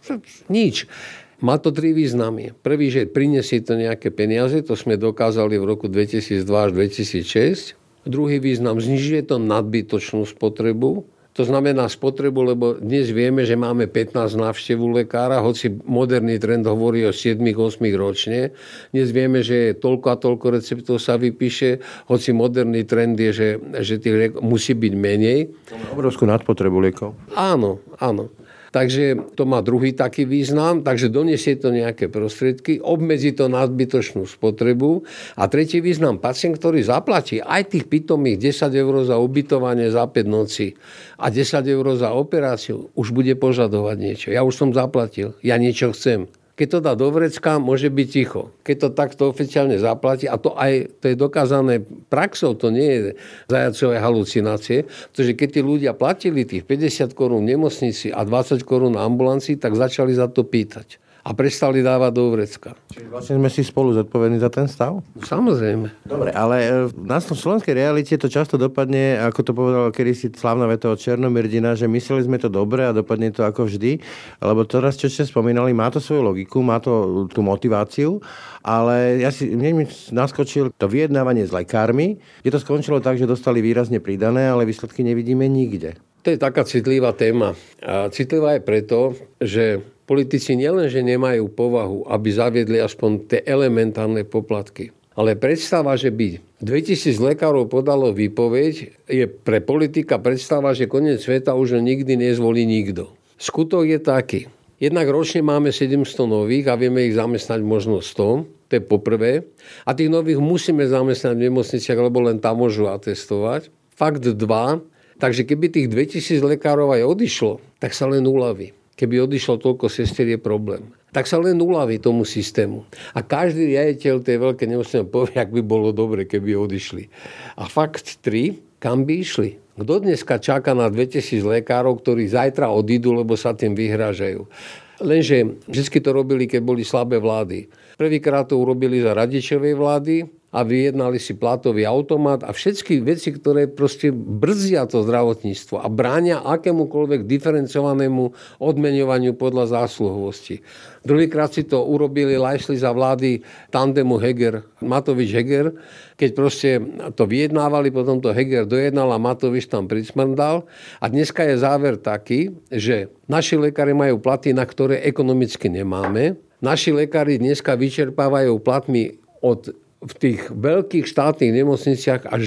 S2: nič. Má to 3 významy. Prvý, že prinesie to nejaké peniaze, to sme dokázali v roku 2002 až 2006. Druhý význam, znižuje to nadbytočnú spotrebu. To znamená spotrebu, lebo dnes vieme, že máme 15 návštevu lekára, hoci moderný trend hovorí o 7-8 ročne. Dnes vieme, že toľko a toľko receptov sa vypíše, hoci moderný trend je, že tých liekov musí byť menej.
S3: Obrovskú nadpotrebu liekov.
S2: Áno, áno. Takže to má druhý taký význam, takže donesie to nejaké prostriedky, obmedzí to nadbytočnú spotrebu. A tretí význam, pacient, ktorý zaplatí aj tých pitomých 10 eur za ubytovanie za 5 nocí a 10 eur za operáciu, už bude požadovať niečo. Ja už som zaplatil, ja niečo chcem. Keď to dá do vrecka, môže byť ticho. Keď to takto oficiálne zaplatí, a to aj to je dokázané praxou, to nie je zajacové halucinácie, pretože keď tí ľudia platili tých 50 korún v nemocnici a 20 korún na ambulancii, tak začali za to pýtať. a prestali dávať do vrecka.
S3: Čiže vlastne sme si spolu zodpovední za ten stav?
S2: Samozrejme.
S3: Dobre, ale na slovenskej realite to často dopadne, ako to povedal kedysi slávna veta od Černomirdina, že mysleli sme to dobre a dopadne to ako vždy, lebo teraz, čo ste spomínali, má to svoju logiku, má to tú motiváciu, ale mne mi naskočil to vyjednávanie s lekármi, kde to skončilo tak, že dostali výrazne pridané, ale výsledky nevidíme nikde.
S2: To je taká citlivá téma. A citlivá je preto, že politici nielenže nemajú povahu, aby zaviedli aspoň tie elementárne poplatky. Ale predstava, že by 2000 lekárov podalo výpoveď, je pre politika predstava, že koniec sveta už nikdy nezvolí nikto. Skutok je taký. Jednak ročne máme 700 nových a vieme ich zamestnať možno 100. To je poprvé. A tých nových musíme zamestnať v nemocniciach, lebo len tam môžu atestovať. Fakt 2. Takže keby tých 2000 lekárov aj odišlo, tak sa len uľaví. Keby odišlo toľko sestier, je problém. Tak sa len uľaví tomu systému. A každý riaditeľ tej veľkej nemocnice povie, ak by bolo dobre, keby odišli. A fakt 3, kam by išli? Kto dneska čaká na 2000 lekárov, ktorí zajtra odídu, lebo sa tým vyhrážajú? Lenže vždy to robili, keď boli slabé vlády. Prvýkrát to urobili za Radičovej vlády a vyjednali si platový automat a všetky veci, ktoré proste brzdia to zdravotníctvo a bránia akémukoľvek diferencovanému odmeňovaniu podľa zásluhovosti. Druhýkrát si to urobili lajšli za vlády tandemu Matovič-Heger, keď proste to vyjednávali, potom to Heger dojednal a Matovič tam pricmrdal. A dneska je záver taký, že naši lekári majú platy, na ktoré ekonomicky nemáme. Naši lekári dneska vyčerpávajú platmi v tých veľkých štátnych nemocniciach až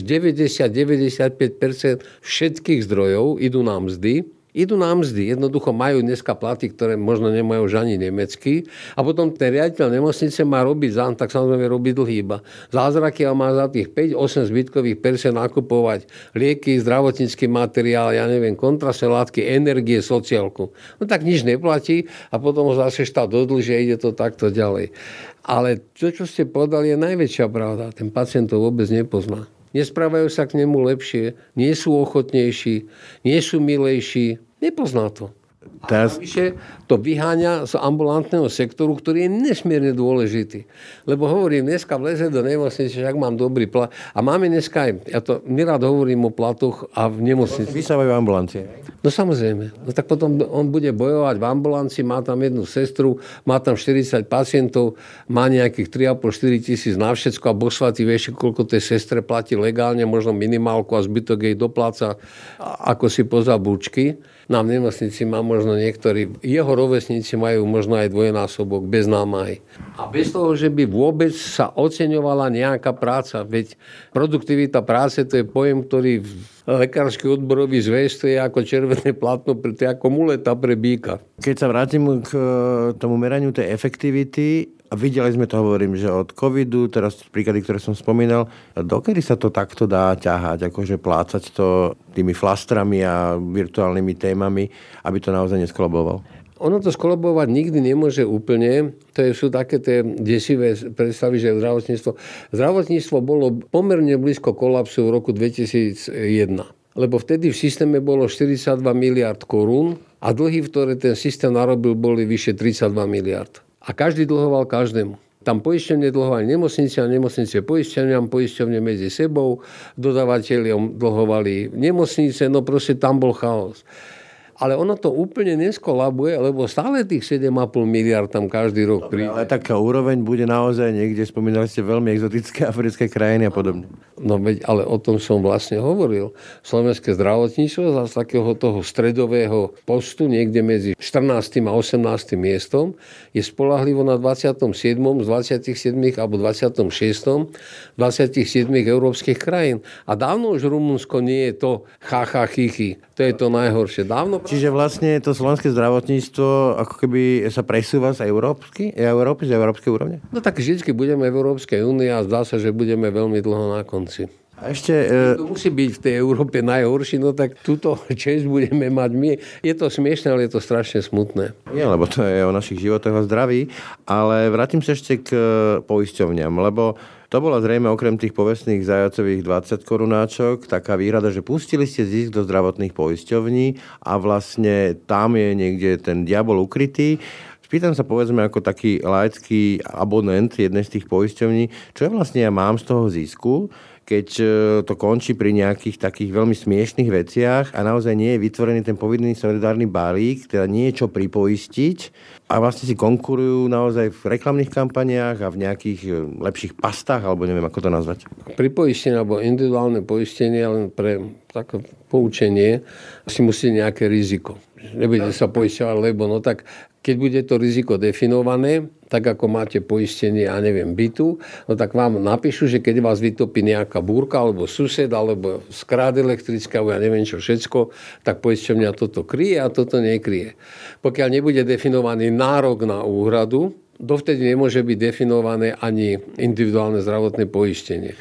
S2: 90-95% všetkých zdrojov idú na mzdy. Jednoducho majú dneska platy, ktoré možno nemajú už ani nemecký. A potom ten riaditeľ nemocnice má robiť tak samozrejme robí dlhý iba zázraky a má za tých 5-8 zbytkových percent nakupovať lieky, zdravotnícky materiál, kontrastné látky, energie, sociálku. No tak nič neplatí a potom ho zase štát dodlží a ide to takto ďalej. Ale to, čo ste povedali, je najväčšia pravda. Ten pacient to vôbec nepozná. Nesprávajú sa k nemu lepšie, nie sú ochotnejší, nie sú milejší. Nepozná to.
S3: Teraz...
S2: Navyše to vyháňa z ambulantného sektoru, ktorý je nesmierne dôležitý. Lebo hovorím, dneska vleze do nemocnice, že ak mám dobrý plat. A máme dneska aj, ja to nerád hovorím o platoch a v nemocnici.
S3: Vysávajú ambulancie.
S2: No samozrejme. No tak potom on bude bojovať v ambulancii, má tam jednu sestru, má tam 40 pacientov, má nejakých 3,5-4 tisíc na všetko a Boh svatý vie, koľko tej sestre platí legálne, možno minimálku a zbytok jej dopláca ako si poza búčky. Na nemocnici má možno niektorí, jeho rovesníci majú možno aj dvojnásobok bez námahy. A bez toho, že by vôbec sa oceňovala nejaká práca. Veď produktivita práce, to je pojem, ktorý lekársky odborový zväz, to je ako červené plátno, to je ako muleta pre býka.
S3: Keď sa vrátim k tomu meraniu tej efektivity, a videli sme to, hovorím, že od covidu, teraz príklady, ktoré som spomínal, dokedy sa to takto dá ťahať, akože plácať to tými flastrami a virtuálnymi témami, aby to naozaj neskolabovalo?
S2: Ono to skolabovať nikdy nemôže úplne. Sú také tie desivé predstavy, že zdravotníctvo bolo pomerne blízko kolapsu v roku 2001. Lebo vtedy v systéme bolo 42 miliard korún a dlhy, ktoré ten systém narobil, boli vyše 32 miliard. A každý dlhoval každému. Tam poisťovne dlhovali nemocnice a nemocnice poisťovňam, poisťovne medzi sebou, dodávateľom dlhovali nemocnice, no proste tam bol chaos. Ale ono to úplne neskolabuje, lebo stále tých 7,5 miliard tam každý rok príde.
S3: Ale taká úroveň bude naozaj niekde, spomínali ste veľmi exotické africké krajiny a podobne.
S2: No veď, ale o tom som vlastne hovoril. Slovenské zdravotníctvo z takého toho stredového postu, niekde medzi 14. a 18. miestom, je spoľahlivo na 27. z 27. alebo 26. 27 európskych krajín. A dávno už Rumunsko nie je to chichy. To je to najhoršie. Dávno.
S3: Čiže vlastne to slovenské zdravotníctvo ako keby sa presúva z Európy, z európskej úrovne?
S2: No tak vždycky budeme v Európskej únii a zdá sa, že budeme veľmi dlho na konci.
S3: A ešte...
S2: To musí byť v tej Európe najhorší, no tak túto česť budeme mať my. Je to smiešné, ale je to strašne smutné.
S3: Nie, lebo to je o našich životoch a zdraví, ale vrátim sa ešte k poisťovňam, lebo to bola zrejme okrem tých povestných zajacových 20 korunáčok taká výhrada, že pustili ste zisk do zdravotných poisťovní a vlastne tam je niekde ten diabol ukrytý. Spýtam sa povedzme ako taký laický abonent jednej z tých poisťovní, čo vlastne ja mám z toho zisku, keď to končí pri nejakých takých veľmi smiešných veciach a naozaj nie je vytvorený ten povinný solidárny balík, teda nie je čo pripoistiť a vlastne si konkurujú naozaj v reklamných kampaniách a v nejakých lepších pastách, alebo neviem, ako to nazvať.
S2: Pripoistenie alebo individuálne poistenie len pre také poučenie si musí nejaké riziko. Nebudete sa poisťovať, lebo no tak keď bude to riziko definované, tak ako máte poistenie, ja neviem, bytu, no tak vám napíšu, že keď vás vytopí nejaká búrka, alebo sused, alebo skrád elektrická, alebo ja neviem čo všetko, tak poisťovňa toto kryje a toto nekryje. Pokiaľ nebude definovaný nárok na úhradu, dovtedy nemôže byť definované ani individuálne zdravotné poistenie.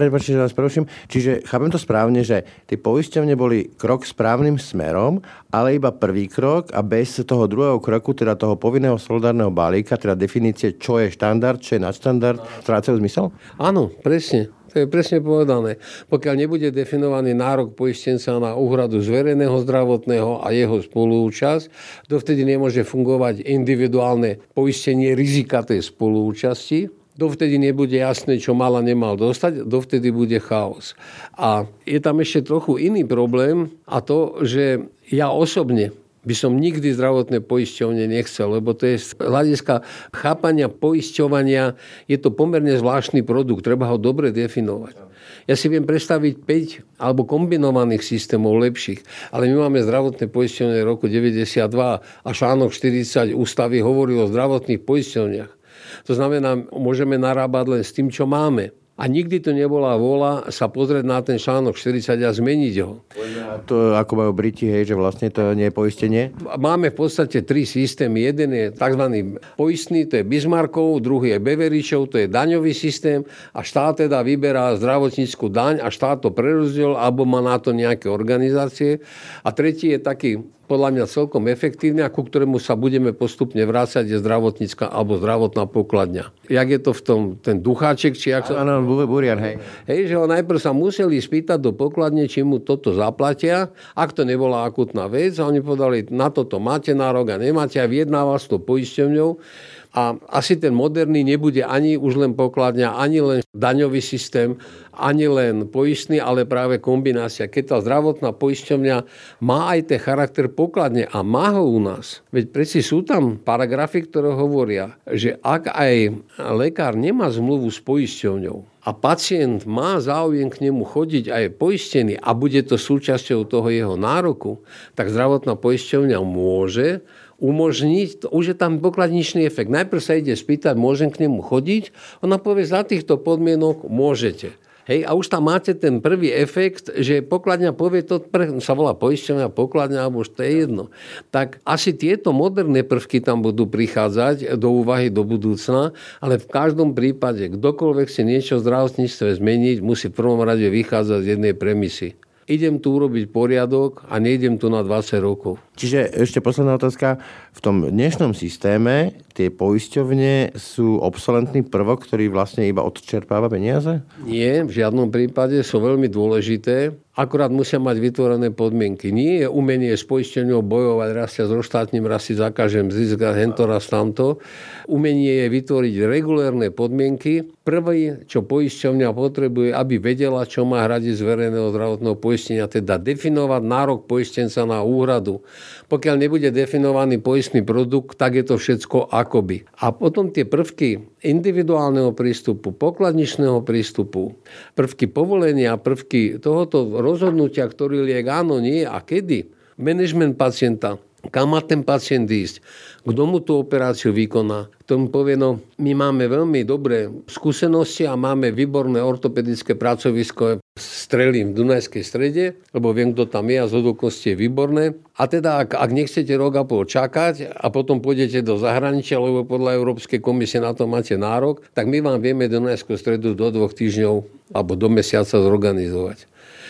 S3: Čiže chápem to správne, že tie poisťovne boli krok správnym smerom, ale iba prvý krok a bez toho druhého kroku, teda toho povinného solidárneho balíka, teda definície, čo je štandard, čo je nadštandard, strácajú zmysel?
S2: Áno, presne. To je presne povedané. Pokiaľ nebude definovaný nárok poistenca na úhradu z verejného zdravotného a jeho spoluúčasť, dovtedy nemôže fungovať individuálne poistenie rizika tej spoluúčasti, dovtedy nebude jasné, čo mal a nemal dostať, dovtedy bude chaos. A je tam ešte trochu iný problém a to, že ja osobne by som nikdy zdravotné poisťovne nechcel, lebo to je z hľadiska chápania poisťovania, je to pomerne zvláštny produkt, treba ho dobre definovať. Ja si viem predstaviť 5 alebo kombinovaných systémov lepších, ale my máme zdravotné poisťovne roku 92 a článok 40 ústavy hovorí o zdravotných poisťovniach. To znamená, môžeme narábať len s tým, čo máme. A nikdy to nebola vôľa sa pozrieť na ten článok 40 a zmeniť ho.
S3: A to ako majú Briti, hej, že vlastne to nie je poistenie?
S2: Máme v podstate 3 systémy. Jeden je tzv. Poistný, to je Bismarckov, druhý je Beveričov, to je daňový systém a štát teda vyberá zdravotnícku daň a štát to prerozdiel alebo má na to nejaké organizácie. A tretí je taký podľa mňa celkom efektívne a ku ktorému sa budeme postupne vrácať, je zdravotnícka alebo zdravotná pokladňa. Jak je to v tom, ten ducháček, či jak sa...
S3: Áno, burian, hej.
S2: Hej, že ho najprv sa museli spýtať do pokladne, či mu toto zaplatia, ak to nebola akutná vec, a oni povedali, na toto máte nárok a nemáte, a vyjednával s tou poisťovňou. A asi ten moderný nebude ani už len pokladňa, ani len daňový systém, ani len poistný, ale práve kombinácia. Keď tá zdravotná poisťovňa má aj ten charakter pokladne a má ho u nás, veď preci sú tam paragrafy, ktoré hovoria, že ak aj lekár nemá zmluvu s poisťovňou a pacient má záujem k nemu chodiť a je poistený a bude to súčasťou toho jeho nároku, tak zdravotná poisťovňa môže umožniť, už je tam pokladničný efekt. Najprv sa ide spýtať, môžem k nemu chodiť? Ona povie, za týchto podmienok môžete. Hej, a už tam máte ten prvý efekt, že pokladňa povie, to sa volá poisťovňa, pokladňa, alebo už to je jedno. Tak asi tieto moderné prvky tam budú prichádzať do úvahy do budúcna, ale v každom prípade, kdokoľvek si niečo v zdravotníctve zmeniť, musí v prvom rade vychádzať z jednej premisy. Idem tu urobiť poriadok a nejdem tu na 20 rokov.
S3: Čiže ešte posledná otázka. V tom dnešnom systéme tie poisťovne sú obsolentný prvok, ktorý vlastne iba odčerpáva peniaze?
S2: Nie, v žiadnom prípade sú veľmi dôležité. Akurát musia mať vytvorené podmienky. Nie je umenie s poisťovňou bojovať, raz sa zoštátnim, raz si zakážem zisk a hento, raz tamto. Umenie je vytvoriť regulérne podmienky. Prvý, čo poisťovňa potrebuje, aby vedela, čo má hradiť z verejného zdravotného poistenia, teda definovať nárok poistenca na úhradu. Pokiaľ nebude definovaný poistný produkt, tak je to všetko akoby. A potom tie prvky individuálneho prístupu, pokladničného prístupu, prvky povolenia, prvky tohoto rozhodnutia, ktorý liek áno, nie a kedy, manažment pacienta, kam má ten pacient ísť, kto mu tú operáciu vykoná. K tomu povie, no, my máme veľmi dobré skúsenosti a máme výborné ortopedické pracovisko Strelím v Dunajskej Strede, lebo viem, kto tam je a zhodokosti je výborné. A teda, ak nechcete rok a pol čakať a potom pôjdete do zahraničia, lebo podľa Európskej komisie na to máte nárok, tak my vám vieme Dunajskú Stredu do 2 týždňov alebo do mesiaca zorganizovať.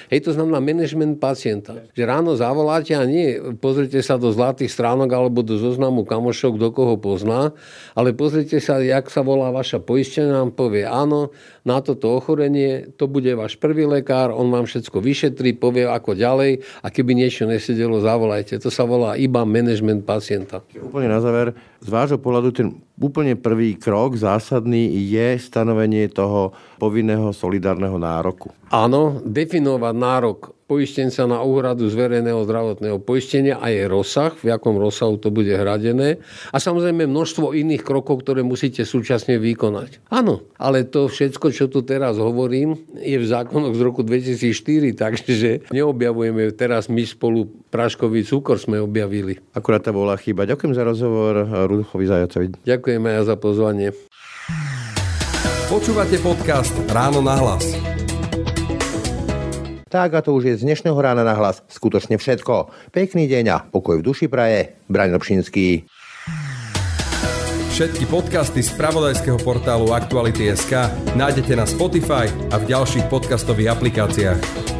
S2: Hej, to znamená management pacienta. Že ráno zavoláte a nie pozrite sa do zlatých stránok alebo do zoznamu kamošov, kto koho pozná, ale pozrite sa, jak sa volá vaša poisťovňa, vám povie áno, na toto ochorenie, to bude váš prvý lekár, on vám všetko vyšetrí, povie ako ďalej a keby niečo nesedelo, zavolajte. To sa volá iba management pacienta.
S3: Úplne na záver, z vášho pohľadu ten úplne prvý krok zásadný je stanovenie toho povinného solidárneho nároku.
S2: Áno, definovať nárok poistenca na úhradu z verejného zdravotného poistenia a jej rozsah, v akom rozsahu to bude hradené a samozrejme množstvo iných krokov, ktoré musíte súčasne vykonať. Áno, ale to všetko, čo tu teraz hovorím, je v zákonoch z roku 2004, takže neobjavujeme teraz my spolu práškový cukor sme objavili.
S3: Akurát tá bola chyba. Ďakujem za rozhovor Rudolfovi Zajacovi.
S2: Ďakujem aj za pozvanie.
S1: Počúvate podcast Ráno na hlas.
S3: Tak a to už je z dnešného Rána na hlas skutočne všetko. Pekný deň a pokoj v duši praje. Braň Robšinský.
S1: Všetky podcasty z spravodajského portálu Aktuality.sk nájdete na Spotify a v ďalších podcastových aplikáciách.